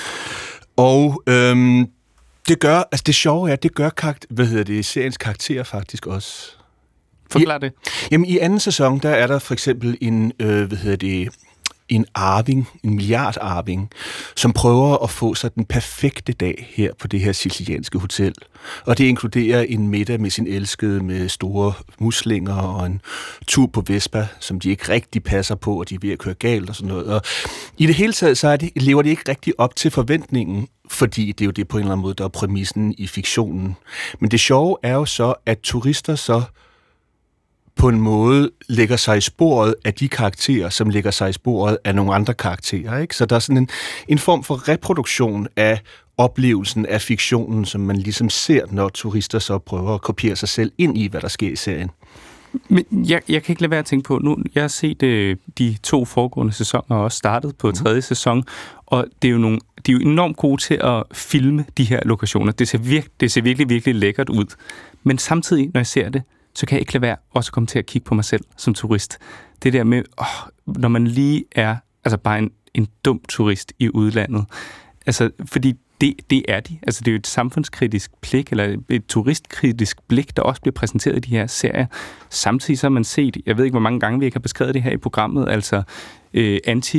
Og øhm, det gør, altså det sjove er, at det gør karakter, hvad hedder det, seriens karakterer faktisk også. Forklar det. Jamen, i anden sæson, der er der for eksempel en, øh, hvad hedder det, en arving, en milliardarving, som prøver at få sig den perfekte dag her på det her sicilianske hotel. Og det inkluderer en middag med sin elskede med store muslinger og en tur på Vespa, som de ikke rigtig passer på, og de er ved at køre galt og sådan noget. Og i det hele taget, så er det, lever det ikke rigtig op til forventningen, fordi det er jo det på en eller anden måde, der er præmissen i fiktionen. Men det sjove er jo så, at turister så på en måde lægger sig i sporet af de karakterer, som lægger sig i sporet af nogle andre karakterer. Ikke? Så der er sådan en, en form for reproduktion af oplevelsen af fiktionen, som man ligesom ser, når turister så prøver at kopiere sig selv ind i, hvad der sker i serien. Men jeg, jeg kan ikke lade være at tænke på, nu jeg har set øh, de to foregående sæsoner og også startet på tredje mm. sæson, og det er jo nogle, de er jo enormt gode til at filme de her lokationer. Det ser, virke, det ser virkelig, virkelig lækkert ud. Men samtidig, når jeg ser det, så kan jeg ikke lade være også at komme til at kigge på mig selv som turist. Det der med, åh, når man lige er altså bare en, en dum turist i udlandet. Altså, fordi det, det er de. Altså, det er jo et samfundskritisk blik, eller et turistkritisk blik, der også bliver præsenteret i de her serier. Samtidig så har man set, jeg ved ikke, hvor mange gange vi ikke har beskrevet det her i programmet, altså øh,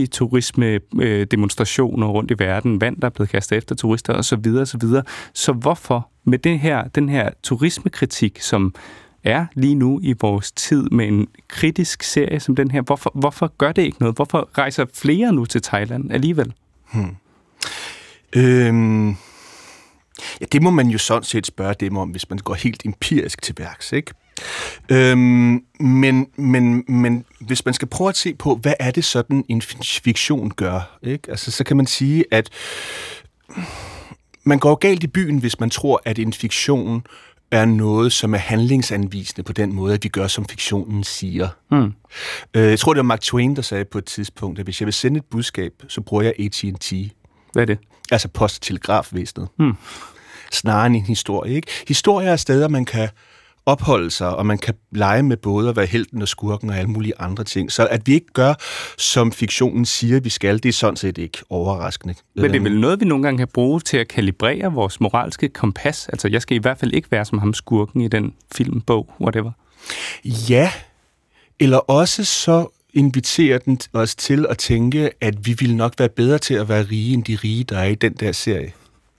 anti-turisme-demonstrationer øh, rundt i verden, vand, der er blevet kastet efter turister, osv. osv. Så hvorfor med den her, den her turismekritik, som er lige nu i vores tid med en kritisk serie som den her, hvorfor, hvorfor gør det ikke noget? Hvorfor rejser flere nu til Thailand alligevel? Hmm. Øhm, ja, det må man jo sådan set spørge dem om, hvis man går helt empirisk til værks, ikke? Øhm, men, men, men hvis man skal prøve at se på, hvad er det sådan en fiktion gør, ikke? Altså, så kan man sige, at man går galt i byen, hvis man tror, at en fiktion er noget, som er handlingsanvisende på den måde, at vi gør, som fiktionen siger. Mm. Jeg tror, det var Mark Twain, der sagde på et tidspunkt, at hvis jeg vil sende et budskab, så bruger jeg A T and T. Hvad er det? Altså post- og telegrafvæsenet. Mm. Snarere end en historie, ikke? Historier er steder, man kan opholde sig, og man kan lege med både at være helten og skurken og alle mulige andre ting. Så at vi ikke gør, som fiktionen siger, vi skal, det er sådan set ikke overraskende. Men det er vel noget, vi nogle gange kan bruge til at kalibrere vores moralske kompas? Altså, jeg skal i hvert fald ikke være som ham skurken i den film, bog, whatever. Ja, eller også så inviterer den os til at tænke, at vi ville nok være bedre til at være rige, end de rige, der er i den der serie.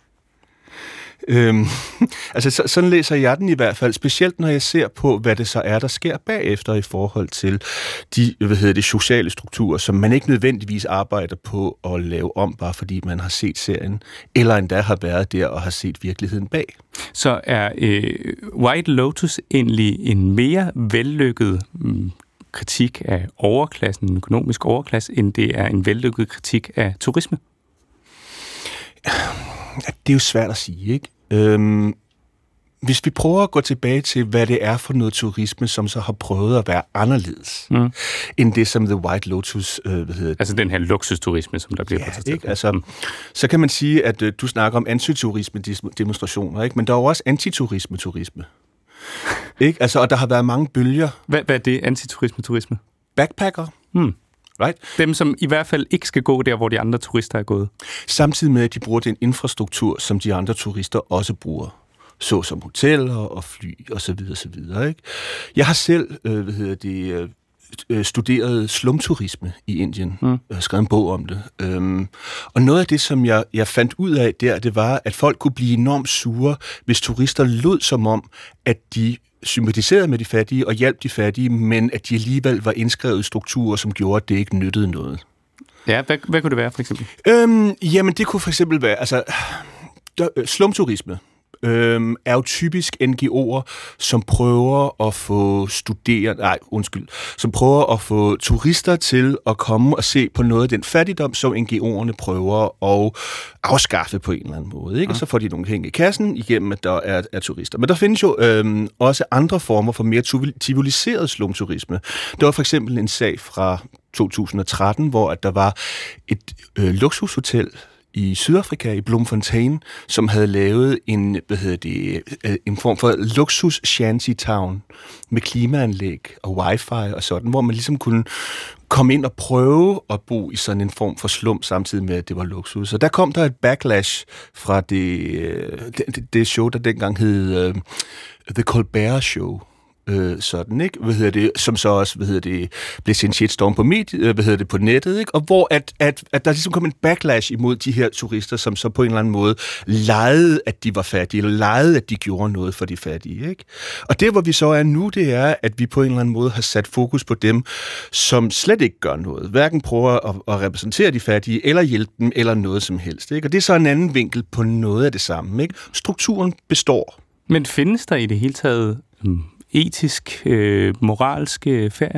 Øhm, altså så, sådan læser jeg den i hvert fald, specielt når jeg ser på, hvad det så er, der sker bagefter i forhold til de, hvad hedder det, sociale strukturer, som man ikke nødvendigvis arbejder på at lave om, bare fordi man har set serien, eller endda har været der og har set virkeligheden bag. Så er øh, White Lotus egentlig en mere vellykket mm, kritik af overklassen, en økonomisk overklasse, end det er en vellykket kritik af turisme? Det er jo svært at sige, ikke? Øhm, hvis vi prøver at gå tilbage til, hvad det er for noget turisme, som så har prøvet at være anderledes, mm. end det, som The White Lotus, øh, hvad hedder det? Altså den her luksusturisme, som der bliver ja, ikke? Altså, så kan man sige, at øh, du snakker om antiturisme-demonstrationer, ikke? Men der er jo også antiturisme-turisme. Ikke? Altså, og der har været mange bølger. Hvad, hvad er det, antiturisme-turisme? Backpacker. Hmm. Right? Dem, som i hvert fald ikke skal gå der, hvor de andre turister er gået. Samtidig med, at de bruger den infrastruktur, som de andre turister også bruger. Så som hoteller og fly og så videre, så videre, ikke? Jeg har selv, øh, hvad hedder det, øh, studeret slumturisme i Indien. Mm. Jeg har skrevet en bog om det. Øhm, og noget af det, som jeg, jeg fandt ud af der, det var, at folk kunne blive enormt sure, hvis turister lød som om, at de sympatiserede med de fattige og hjalp de fattige, men at de alligevel var indskrevet i strukturer, som gjorde, at det ikke nyttede noget. Ja, hvad, hvad kunne det være, for eksempel? Øhm, jamen, det kunne for eksempel være, altså, der, slumturisme øhm, er jo typisk N G O'er, som prøver at få studerende, nej, undskyld, som prøver at få turister til at komme og se på noget af den fattigdom, som N G O'erne prøver at afskaffe på en eller anden måde, ikke? Og så får de nogle penge i kassen igennem, at der er, er turister. Men der findes jo øhm, også andre former for mere civiliseret slumturisme. Der var for eksempel en sag fra to tusind og tretten, hvor at der var et øh, luksushotel i Sydafrika, i Bloemfontein, som havde lavet en, hvad hedder det, en form for luksus shantytown med klimaanlæg og wifi og sådan, hvor man ligesom kunne komme ind og prøve at bo i sådan en form for slum, samtidig med, at det var luksus. Og der kom der et backlash fra det, det, det show, der dengang hed uh, The Colbert Show. Øh, sådan, ikke? Hvad hedder det, som så også, hvad hedder det, blev sin shitstorm på medie, hvad hedder det, på nettet, ikke? Og hvor at, at, at der ligesom kom en backlash imod de her turister, som så på en eller anden måde legede, at de var fattige, eller legede, at de gjorde noget for de fattige, ikke? Og det, hvor vi så er nu, det er, at vi på en eller anden måde har sat fokus på dem, som slet ikke gør noget. Hverken prøver at, at repræsentere de fattige, eller hjælpe dem, eller noget som helst, ikke? Og det er så en anden vinkel på noget af det samme, ikke? Strukturen består. Men findes der i det hele taget hmm. etisk, øh, moralsk øh, ferie?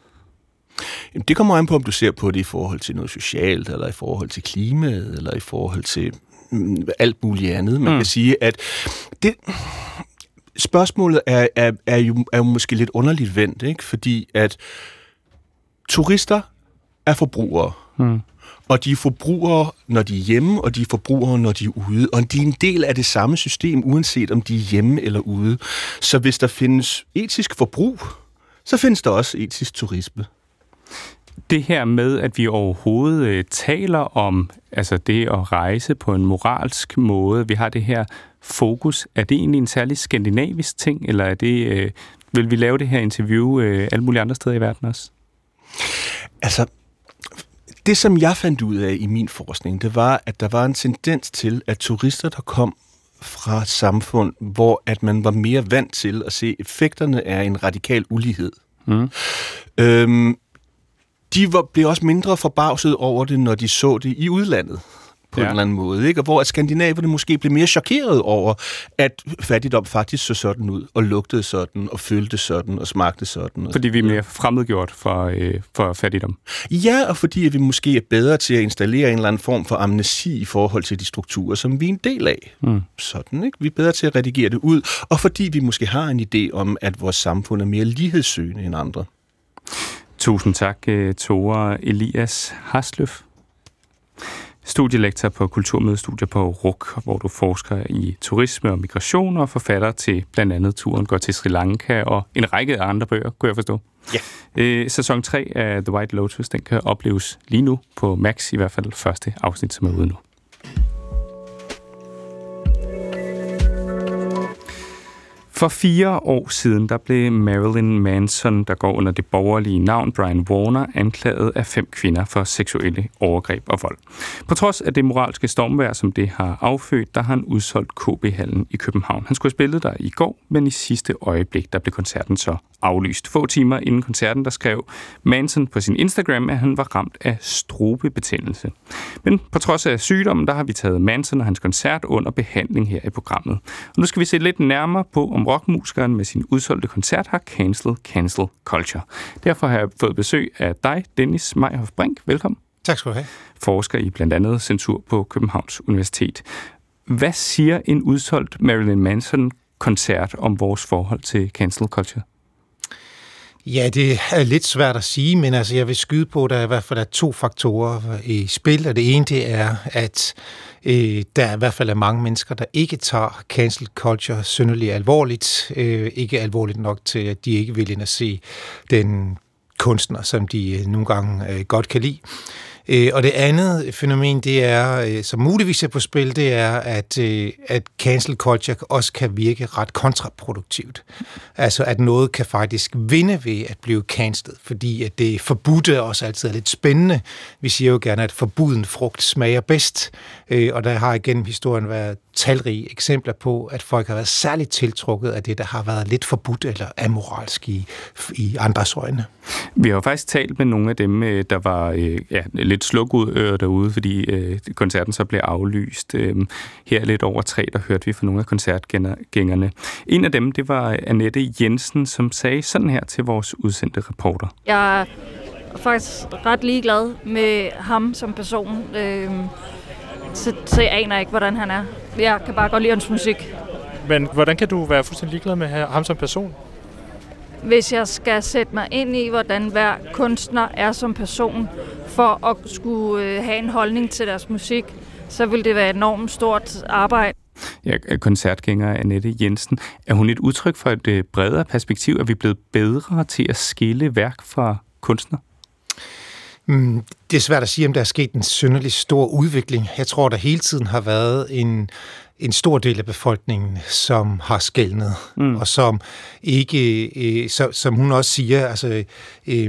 Det kommer an på, om du ser på det i forhold til noget socialt, eller i forhold til klimaet, eller i forhold til mm, alt muligt andet. Man mm. kan sige, at det spørgsmålet er, er, er, jo, er jo måske lidt underligt vendt, ikke? Fordi at turister er forbrugere. Mm. Og de er forbrugere, når de er hjemme, og de er forbrugere, når de er ude. Og de er en del af det samme system, uanset om de er hjemme eller ude. Så hvis der findes etisk forbrug, så findes der også etisk turisme. Det her med, at vi overhovedet øh, taler om altså det at rejse på en moralsk måde, vi har det her fokus, er det egentlig en særlig skandinavisk ting, eller er det, øh, vil vi lave det her interview øh, alle mulige andre steder i verden også? Altså, det, som jeg fandt ud af i min forskning, det var, at der var en tendens til, at turister, der kom fra et samfund, hvor at man var mere vant til at se effekterne af en radikal ulighed. Mm. Øhm, de var, blev også mindre forbavset over det, når de så det i udlandet. På ja. en eller anden måde, ikke? Og hvor at skandinaverne måske blev mere chokeret over, at fattigdom faktisk så sådan ud, og lugtede sådan, og følte sådan, og smagte sådan. Fordi vi er mere fremmedgjort for, øh, for fattigdom. Ja, og fordi vi måske er bedre til at installere en eller anden form for amnesi i forhold til de strukturer, som vi er en del af. Mm. Sådan, ikke? Vi er bedre til at redigere det ud, og fordi vi måske har en idé om, at vores samfund er mere lighedssøgende end andre. Tusind tak, Tore Elias Hasløf. Studielektor på Kulturmødestudier på R U C, hvor du forsker i turisme og migration og forfatter til blandt andet Turen går til Sri Lanka og en række andre bøger, kunne jeg forstå. Ja. Øh, sæson tre af The White Lotus, den kan opleves lige nu på Max, i hvert fald første afsnit, som er ude nu. For fire år siden, der blev Marilyn Manson, der går under det borgerlige navn Brian Warner, anklaget af fem kvinder for seksuelle overgreb og vold. På trods af det moralske stormvejr, som det har affødt, der har han udsolgt K B-hallen i København. Han skulle have spillet der i går, men i sidste øjeblik, der blev koncerten så aflyst. Få timer inden koncerten, der skrev Manson på sin Instagram, at han var ramt af strubebetændelse. Men på trods af sygdommen, der har vi taget Manson og hans koncert under behandling her i programmet. Og nu skal vi se lidt nærmere på, om rockmusikeren med sin udsolgte koncert har cancelled cancel culture. Derfor har jeg fået besøg af dig, Dennis Meyhoff Brink. Velkommen. Tak skal du have. Forsker i blandt andet censur på Københavns Universitet. Hvad siger en udsolgt Marilyn Manson-koncert om vores forhold til cancel culture? Ja, det er lidt svært at sige, men altså, jeg vil skyde på, at der er i hvert fald er to faktorer i spil, og det ene det er, at øh, der i hvert fald er mange mennesker, der ikke tager cancel culture synderligt alvorligt, øh, ikke alvorligt nok til, at de ikke vil ind at se den kunstner, som de nogle gange øh, godt kan lide. Øh, og det andet fænomen, det er, øh, som muligvis er på spil, det er, at, øh, at cancel culture også kan virke ret kontraproduktivt. Altså, at noget kan faktisk vinde ved at blive cancelled, fordi at det forbudte også altid er lidt spændende. Vi siger jo gerne, at forbuden frugt smager bedst, øh, og der har igennem historien været talrige eksempler på, at folk har været særligt tiltrukket af det, der har været lidt forbudt eller amoralsk i, i andres øjne. Vi har jo faktisk talt med nogle af dem, der var ja, lidt slukket derude, fordi øh, koncerten så blev aflyst. Her lidt over tre, der hørte vi fra nogle af koncertgængerne. En af dem, det var Annette Jensen, som sagde sådan her til vores udsendte reporter. Jeg er faktisk ret ligeglad med ham som person, øh, så, så jeg aner ikke, hvordan han er. Jeg kan bare godt lide hans musik. Men hvordan kan du være fuldstændig ligeglad med ham som person? Hvis jeg skal sætte mig ind i, hvordan hver kunstner er som person, for at skulle have en holdning til deres musik, så vil det være et enormt stort arbejde. Ja, koncertgænger Annette Jensen. Er hun et udtryk for et bredere perspektiv? Er vi blevet bedre til at skille værk fra kunstner? Mm, det er svært at sige, om der er sket en synderlig stor udvikling. Jeg tror, der hele tiden har været en... en stor del af befolkningen, som har skelnet, mm. og som ikke, øh, så, som hun også siger, altså, øh,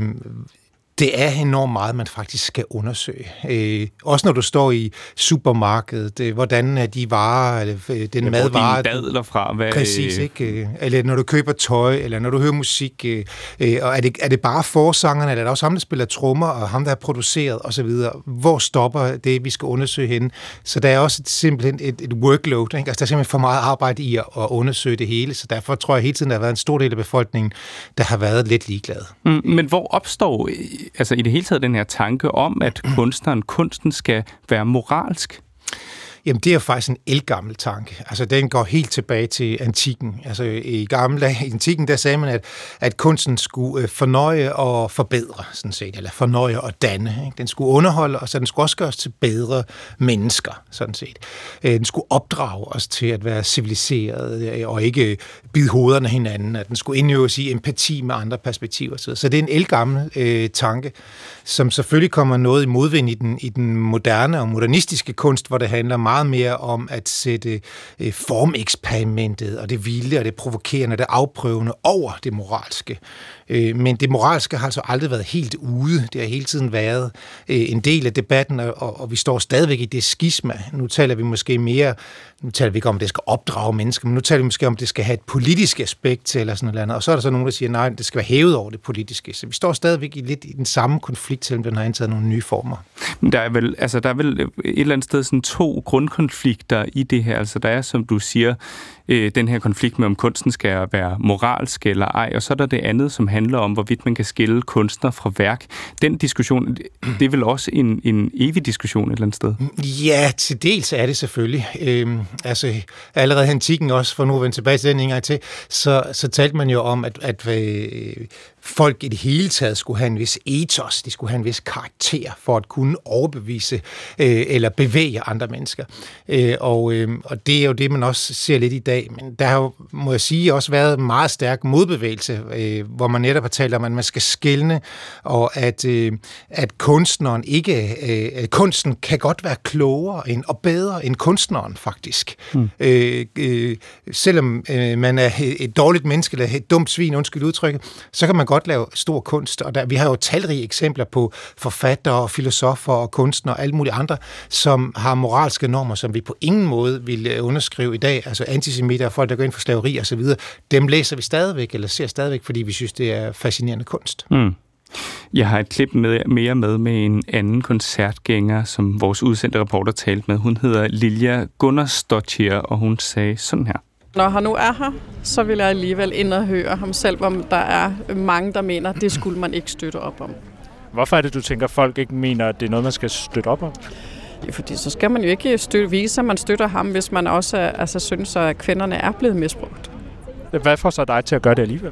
det er enormt meget, man faktisk skal undersøge. Øh, også når du står i supermarkedet, øh, hvordan er de varer, eller øh, den ja, madvare... Hvor dadler fra, hvad... Præcis, ikke? Eller når du køber tøj, eller når du hører musik, øh, og er det, er det bare forsangerne, eller er det også ham, der spiller trommer, og ham, der har produceret, osv.? Hvor stopper det, vi skal undersøge henne? Så der er også et, simpelthen et, et workload, ikke? Altså, der er simpelthen for meget arbejde i at, at undersøge det hele, så derfor tror jeg hele tiden, der har været en stor del af befolkningen, der har været lidt ligeglade. Mm, men hvor opstår... Altså i det hele taget den her tanke om, at kunstneren, kunsten skal være moralsk? Jamen, det er faktisk en ældgammel tanke. Altså, den går helt tilbage til antikken. Altså, i gamle i antikken, der sagde man, at, at kunsten skulle fornøje og forbedre, sådan set, eller fornøje og danne. Ikke? Den skulle underholde, og så den skulle også gøre os til bedre mennesker, sådan set. Den skulle opdrage os til at være civiliseret, og ikke bide hovederne hinanden, at den skulle indøve os i empati med andre perspektiver. Så det er en ældgammel øh, tanke, som selvfølgelig kommer noget i modvind i den, i den moderne og modernistiske kunst, hvor det handler meget mere om at sætte øh, formeksperimentet og det vilde og det provokerende og det afprøvende over det moralske. Øh, men det moralske har altså aldrig været helt ude. Det har hele tiden været øh, en del af debatten, og, og vi står stadigvæk i det skisma. Nu taler vi måske mere, nu taler vi ikke om, at det skal opdrage mennesker, men nu taler vi måske om, at det skal have et politisk aspekt eller sådan noget andet. Og så er der så nogen, der siger, nej, det skal være hævet over det politiske. Så vi står stadigvæk i lidt i den samme konflikt, selvom den har indtaget nogle nye former. Men der er vel, altså, der er vel et eller andet sted sådan to grundkonflikter i det her. Altså der er, som du siger, øh, den her konflikt med, om kunsten skal være moralsk eller ej, og så er der det andet, som handler om, hvorvidt man kan skille kunstner fra værk. Den diskussion, det er vel også en, en evig diskussion et eller andet sted? Ja, til dels er det selvfølgelig. Øhm, altså, allerede i antikken også, for nu at vende tilbage til den en gang til, så, så talte man jo om, at, at øh, folk i det hele taget skulle have en vis ethos, de skulle have en vis karakter for at kunne overbevise øh, eller bevæge andre mennesker. Øh, og, øh, og det er jo det, man også ser lidt i dag. Men der har jo, må jeg sige, også været en meget stærk modbevægelse, øh, hvor man netop har talt om, at man skal skelne, og at, øh, at kunstneren ikke... Øh, kunsten kan godt være klogere end, og bedre end kunstneren, faktisk. Mm. Øh, øh, selvom øh, man er et dårligt menneske, eller et dumt svin, undskyld udtrykket, så kan man godt lave stor kunst. Og der, vi har jo talrige eksempler på forfattere, filosofer og kunstnere og alle mulige andre, som har moralske normer, som vi på ingen måde vil underskrive i dag. Altså antisemitter og folk, der går ind for slaveri osv., dem læser vi stadigvæk, eller ser stadigvæk, fordi vi synes, det er fascinerende kunst. Mm. Jeg har et klip med, mere med med en anden koncertgænger, som vores udsendte reporter talte med. Hun hedder Lilja Gunnarsdottir, og hun sagde sådan her. Når han nu er her, så vil jeg alligevel ind og høre ham selv, om der er mange, der mener, at det skulle man ikke støtte op om. Hvorfor er det, du tænker, at folk ikke mener, at det er noget, man skal støtte op om? Ja, fordi så skal man jo ikke støtte, vise, at man støtter ham, hvis man også altså, synes, at kvinderne er blevet misbrugt. Hvad får så dig til at gøre det alligevel?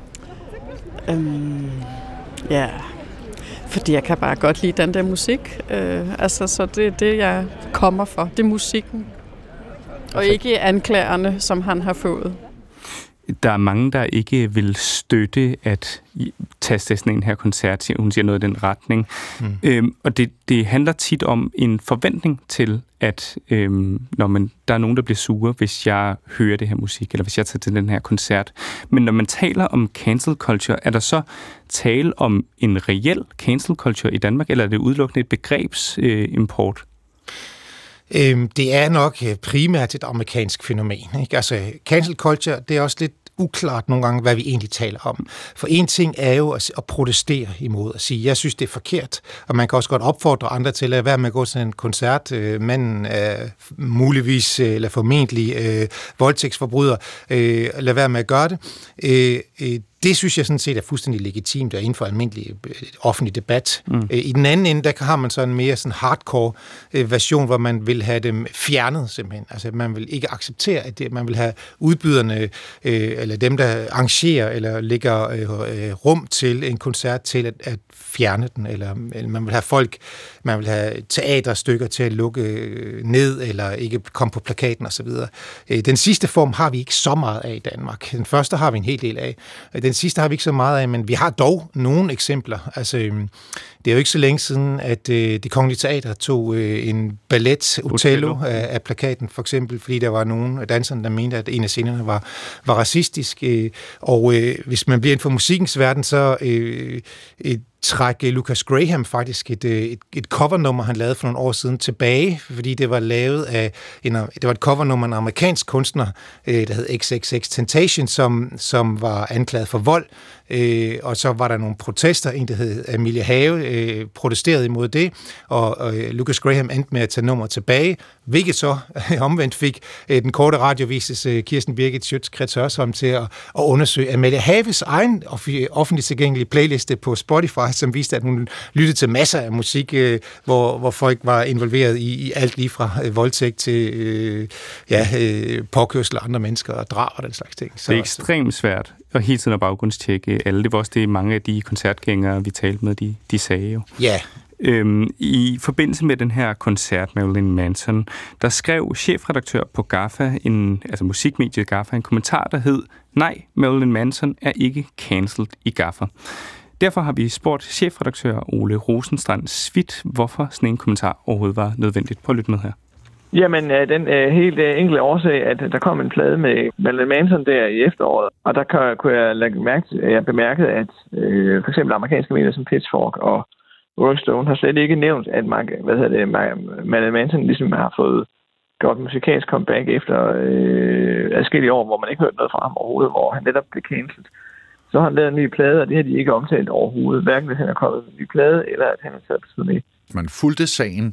Øhm, ja, fordi jeg kan bare godt lide den der musik. Øh, altså, så det er det, jeg kommer for. Det er musikken. Og ikke anklagerne, som han har fået. der er mange, der ikke vil støtte at tage sådan en her koncert. Hun siger noget i den retning. Mm. Øhm, og det, det handler tit om en forventning til, at øhm, når man, der er nogen, der bliver sure, hvis jeg hører det her musik, eller hvis jeg tager til den her koncert. Men når man taler om cancel culture, er der så tale om en reel cancel culture i Danmark, eller er det udelukkende et begrebsimport? Øh, Øhm, det er nok primært et amerikansk fænomen. Ikke? Altså, cancel culture, det er også lidt uklart nogle gange, hvad vi egentlig taler om. For en ting er jo at, at protestere imod, at sige, jeg synes, det er forkert, og man kan også godt opfordre andre til at være med at gå til en koncert. Øh, manden er muligvis, eller formentlig, øh, voldtægtsforbryder. Øh, lad være med at gøre det. Øh, øh, Det synes jeg sådan set er fuldstændig legitimt og inden for almindelig offentlig debat. Mm. I den anden ende, der har man så en mere sådan hardcore version, hvor man vil have dem fjernet simpelthen. Altså man vil ikke acceptere, at det, man vil have udbyderne, eller dem, der arrangerer eller lægger rum til en koncert til at, at fjerne den, eller, eller man vil have folk, man vil have teaterstykker til at lukke ned, eller ikke komme på plakaten osv. Den sidste form har vi ikke så meget af i Danmark. Den første har vi en hel del af. Den sidste har vi ikke så meget af, men vi har dog nogle eksempler. Altså, det er jo ikke så længe siden, at Det Kongelige Teater tog en ballet, Otello, af, af plakaten, for eksempel, fordi der var nogle af danserne, der mente, at en af scenerne var, var racistisk. Og hvis man bliver inden for musikkens verden, så et træk Lucas Graham faktisk et, et, et covernummer, han lavede for nogle år siden tilbage, fordi det var lavet af en, det var et covernummer af en amerikansk kunstner, der hed X X X Temptation, som, som var anklaget for vold, øh, og så var der nogle protester, en der hed Amelia Have, øh, protesterede imod det, og, og Lucas Graham endte med at tage nummer tilbage, hvilket så omvendt fik øh, den korte radiovises øh, Kirsten Birgit Schøtz-Krets Hørsholm til at, at undersøge Amelia Haves egen offentligt tilgængelige playliste på Spotify, som viste, at hun lyttede til masser af musik, øh, hvor, hvor folk var involveret i, i alt lige fra øh, voldtægt til øh, ja, øh, påkørsel af andre mennesker og drab og den slags ting. Så, det er ekstremt svært at hele tiden at baggrundstjekke alle. Det var også det, mange af de koncertgængere, vi talte med, de, de sagde jo. Ja. Øhm, I forbindelse med den her koncert, Marilyn Manson, der skrev chefredaktør på GAFFA, en, altså musikmediet GAFFA, en kommentar, der hed, nej, Marilyn Manson er ikke cancelled i GAFFA. Derfor har vi spurgt chefredaktør Ole Rosenstrand Svidt, hvorfor sådan en kommentar overhovedet var nødvendigt. Prøv at lytte med her. Jamen, den uh, helt uh, enkle årsag, at der kom en plade med Marilyn Manson der i efteråret, og der kan, kunne jeg lægge mærke til, at jeg bemærkede, at uh, for eksempel amerikanske medier som Pitchfork og Rolling Stone har slet ikke nævnt, at hvad hedder det, Marilyn Manson ligesom har fået gjort musikalsk comeback efter uh, adskillige år, hvor man ikke hørte noget fra ham overhovedet, hvor han netop blev cancelled. Så har han lavet en ny plade, og det har de ikke omtalt overhovedet, hverken hvis han er kommet en ny plade, eller at han er taget på siden af. Man fulgte sagen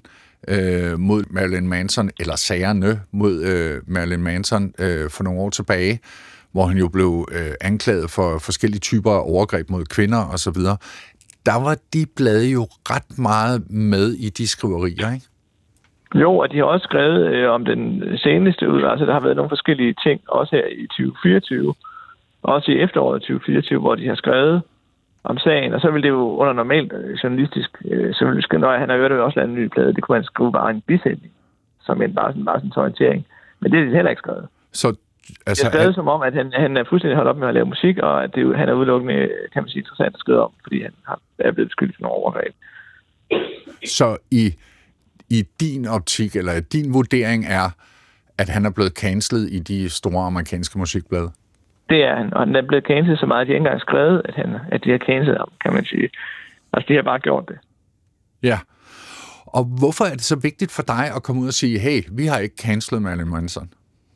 øh, mod Marilyn Manson, eller sagerne mod øh, Marilyn Manson øh, for nogle år tilbage, hvor han jo blev øh, anklaget for forskellige typer af overgreb mod kvinder osv. Der var de blade jo ret meget med i de skriverier, ikke? Jo, og de har også skrevet øh, om den seneste ud. Altså, der har været nogle forskellige ting, også her i tyve fireogtyve, også i efteråret tyve fireogtyve, hvor de har skrevet om sagen, og så vil det jo under normalt journalistisk, øh, så vil det skrive, når han har hørt det også lavet en ny plade, det kunne han skrive bare en bisætning, som en bare sådan, bare sådan en orientering. Men det er de heller ikke skrevet. Så, altså, det er skrevet han... som om, at han, han er fuldstændig holdt op med at lave musik, og at det, han er udelukkende, kan man sige, interessant at skrive om, fordi han har, er blevet beskyldt for nogle overgreb. Så i, i din optik, eller din vurdering er, at han er blevet cancelled i de store amerikanske musikblade? Det er han, og han er blevet cancelled så meget, at de ikke engang skrevet, at, han, at de har cancelled ham, kan man sige. Altså, de har bare gjort det. Ja. Og hvorfor er det så vigtigt for dig at komme ud og sige, hey, vi har ikke cancelled Marilyn Manson?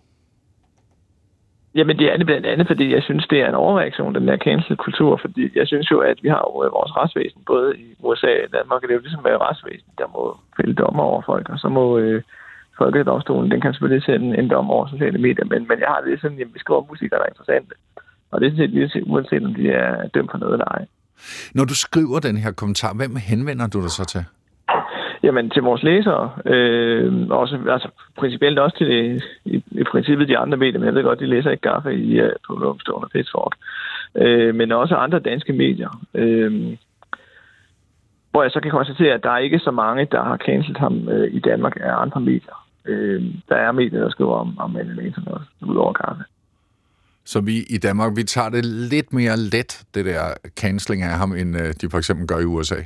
Jamen, det er det blandt andet, fordi jeg synes, det er en overreaktion, den der cancel-kultur, fordi jeg synes jo, at vi har jo vores retsvæsen, både i U S A og Danmark, og det er jo ligesom med retsvæsen, der må fælde dommer over folk, og så må... Øh, Folkedomstolen, den kan selvfølgelig sætte en, en dom over sociale medier, men, men jeg har det sådan, at vi skriver musik, der er interessante. Og det er sådan set, uanset om de er dømt for noget eller ej. Når du skriver den her kommentar, hvem henvender du dig så til? Jamen, til vores læsere. Øh, også, altså, principielt også til det, i, i princippet de andre medier, men jeg ved godt, de læser ikke GAFFA i, uh, på Rolling Stone og Pitchfork. Øh, men også andre danske medier. Øh, hvor jeg så kan konstatere, at der er ikke så mange, der har cancelled ham øh, i Danmark af andre medier. Øh, der er medier, der skriver om, om Marilyn Manson også, ud over GAFFA. Så vi i Danmark, vi tager det lidt mere let, det der canceling af ham, end de for eksempel gør i U S A.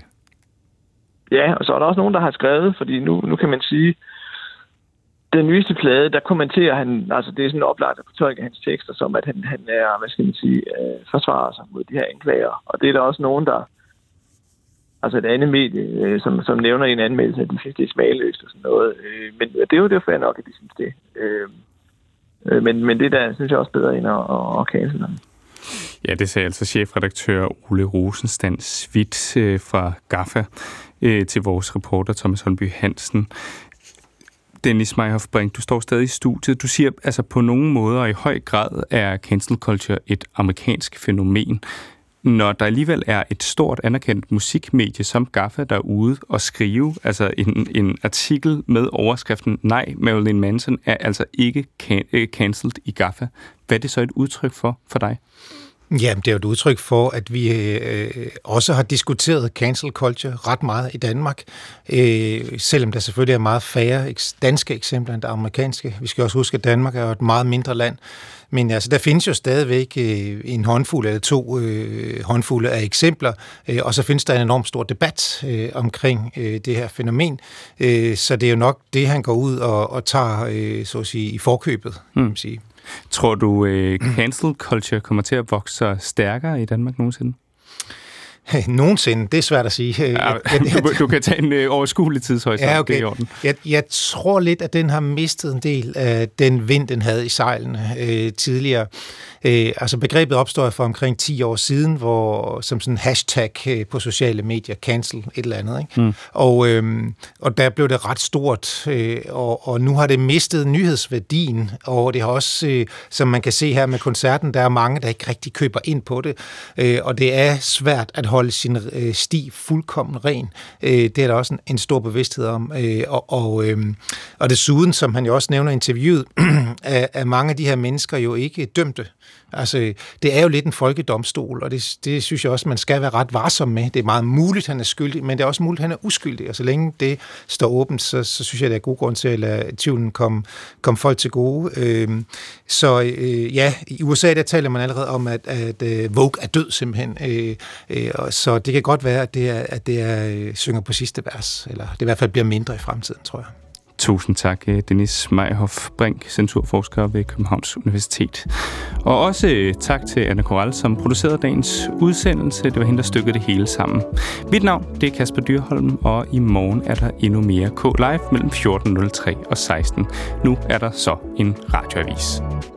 Ja, og så er der også nogen, der har skrevet, fordi nu, nu kan man sige, den nyeste plade, der kommenterer han, altså det er sådan oplagt at fortolke hans tekster, som at han, han er, hvad skal man sige, øh, forsvarer sig mod de her anklager. Og det er der også nogen, der, altså et andet medie, øh, som, som nævner i en anmeldelse, at de synes, det er smagløst og sådan noget. Øh, men det er jo det fair nok, at de synes det. Øh, øh, men, men det der, synes jeg også bedre end at, at, at cancele ham. Ja, det sagde altså chefredaktør Ole Rosenstand Svit øh, fra Gaffa øh, til vores reporter Thomas Holmby Hansen. Dennis Meyhoff-Brink, du står stadig i studiet. Du siger, altså på nogle måder i høj grad er cancel culture et amerikansk fænomen. Når der alligevel er et stort anerkendt musikmedie som Gaffa, der er ude og skrive altså en, en artikel med overskriften Nej, Marilyn Manson er altså ikke can- cancelled i Gaffa. Hvad er det så et udtryk for for dig? Jamen, det er jo et udtryk for, at vi øh, også har diskuteret cancel culture ret meget i Danmark, øh, selvom der selvfølgelig er meget færre danske eksempler end der amerikanske. Vi skal også huske, at Danmark er jo et meget mindre land, men altså, der findes jo stadigvæk øh, en håndfuld eller to øh, håndfulde af eksempler, øh, og så findes der en enormt stor debat øh, omkring øh, det her fænomen, øh, så det er jo nok det, han går ud og, og tager øh, så at sige, i forkøbet, kan man sige. Tror du, uh, cancel culture kommer til at vokse stærkere i Danmark nogensinde? Nogensinde, det er svært at sige. Ja, du, du kan tage en uh, overskuelig tidshorisont, ja, okay. Det er i orden. Jeg, jeg tror lidt, at den har mistet en del af den vind, den havde i sejlene øh, tidligere. Øh, altså begrebet opstår for omkring ti år siden, hvor som sådan en hashtag øh, på sociale medier, cancel et eller andet. Ikke? Mm. Og, øh, og der blev det ret stort, øh, og, og nu har det mistet nyhedsværdien, og det har også, øh, som man kan se her med koncerten, der er mange, der ikke rigtig køber ind på det, øh, og det er svært at holde sin øh, sti fuldkommen ren. Øh, det er der også en, en stor bevidsthed om. Øh, og, og, øh, og desuden, som han jo også nævner i interviewet, er, er mange af de her mennesker jo ikke dømte. Altså, det er jo lidt en folkedomstol, og det, det synes jeg også, man skal være ret varsom med. Det er meget muligt, han er skyldig, men det er også muligt, han er uskyldig. Og så længe det står åbent, så, så synes jeg, det er god grund til at lade tvivlen komme, komme folk til gode. Øhm, så øh, ja, i U S A, der taler man allerede om, at, at uh, Vogue er død simpelthen. Øh, øh, så det kan godt være, at det er, at det er øh, synger på sidste vers, eller det i hvert fald bliver mindre i fremtiden, tror jeg. Tusind tak, Dennis Meyhoff-Brink, censurforsker ved Københavns Universitet. Og også tak til Anna Korall, som producerede dagens udsendelse. Det var hende, der stykkede det hele sammen. Mit navn, det er Kasper Dyrholm, og i morgen er der endnu mere K-Live mellem fjorten nul tre og seksten. Nu er der så en radioavis.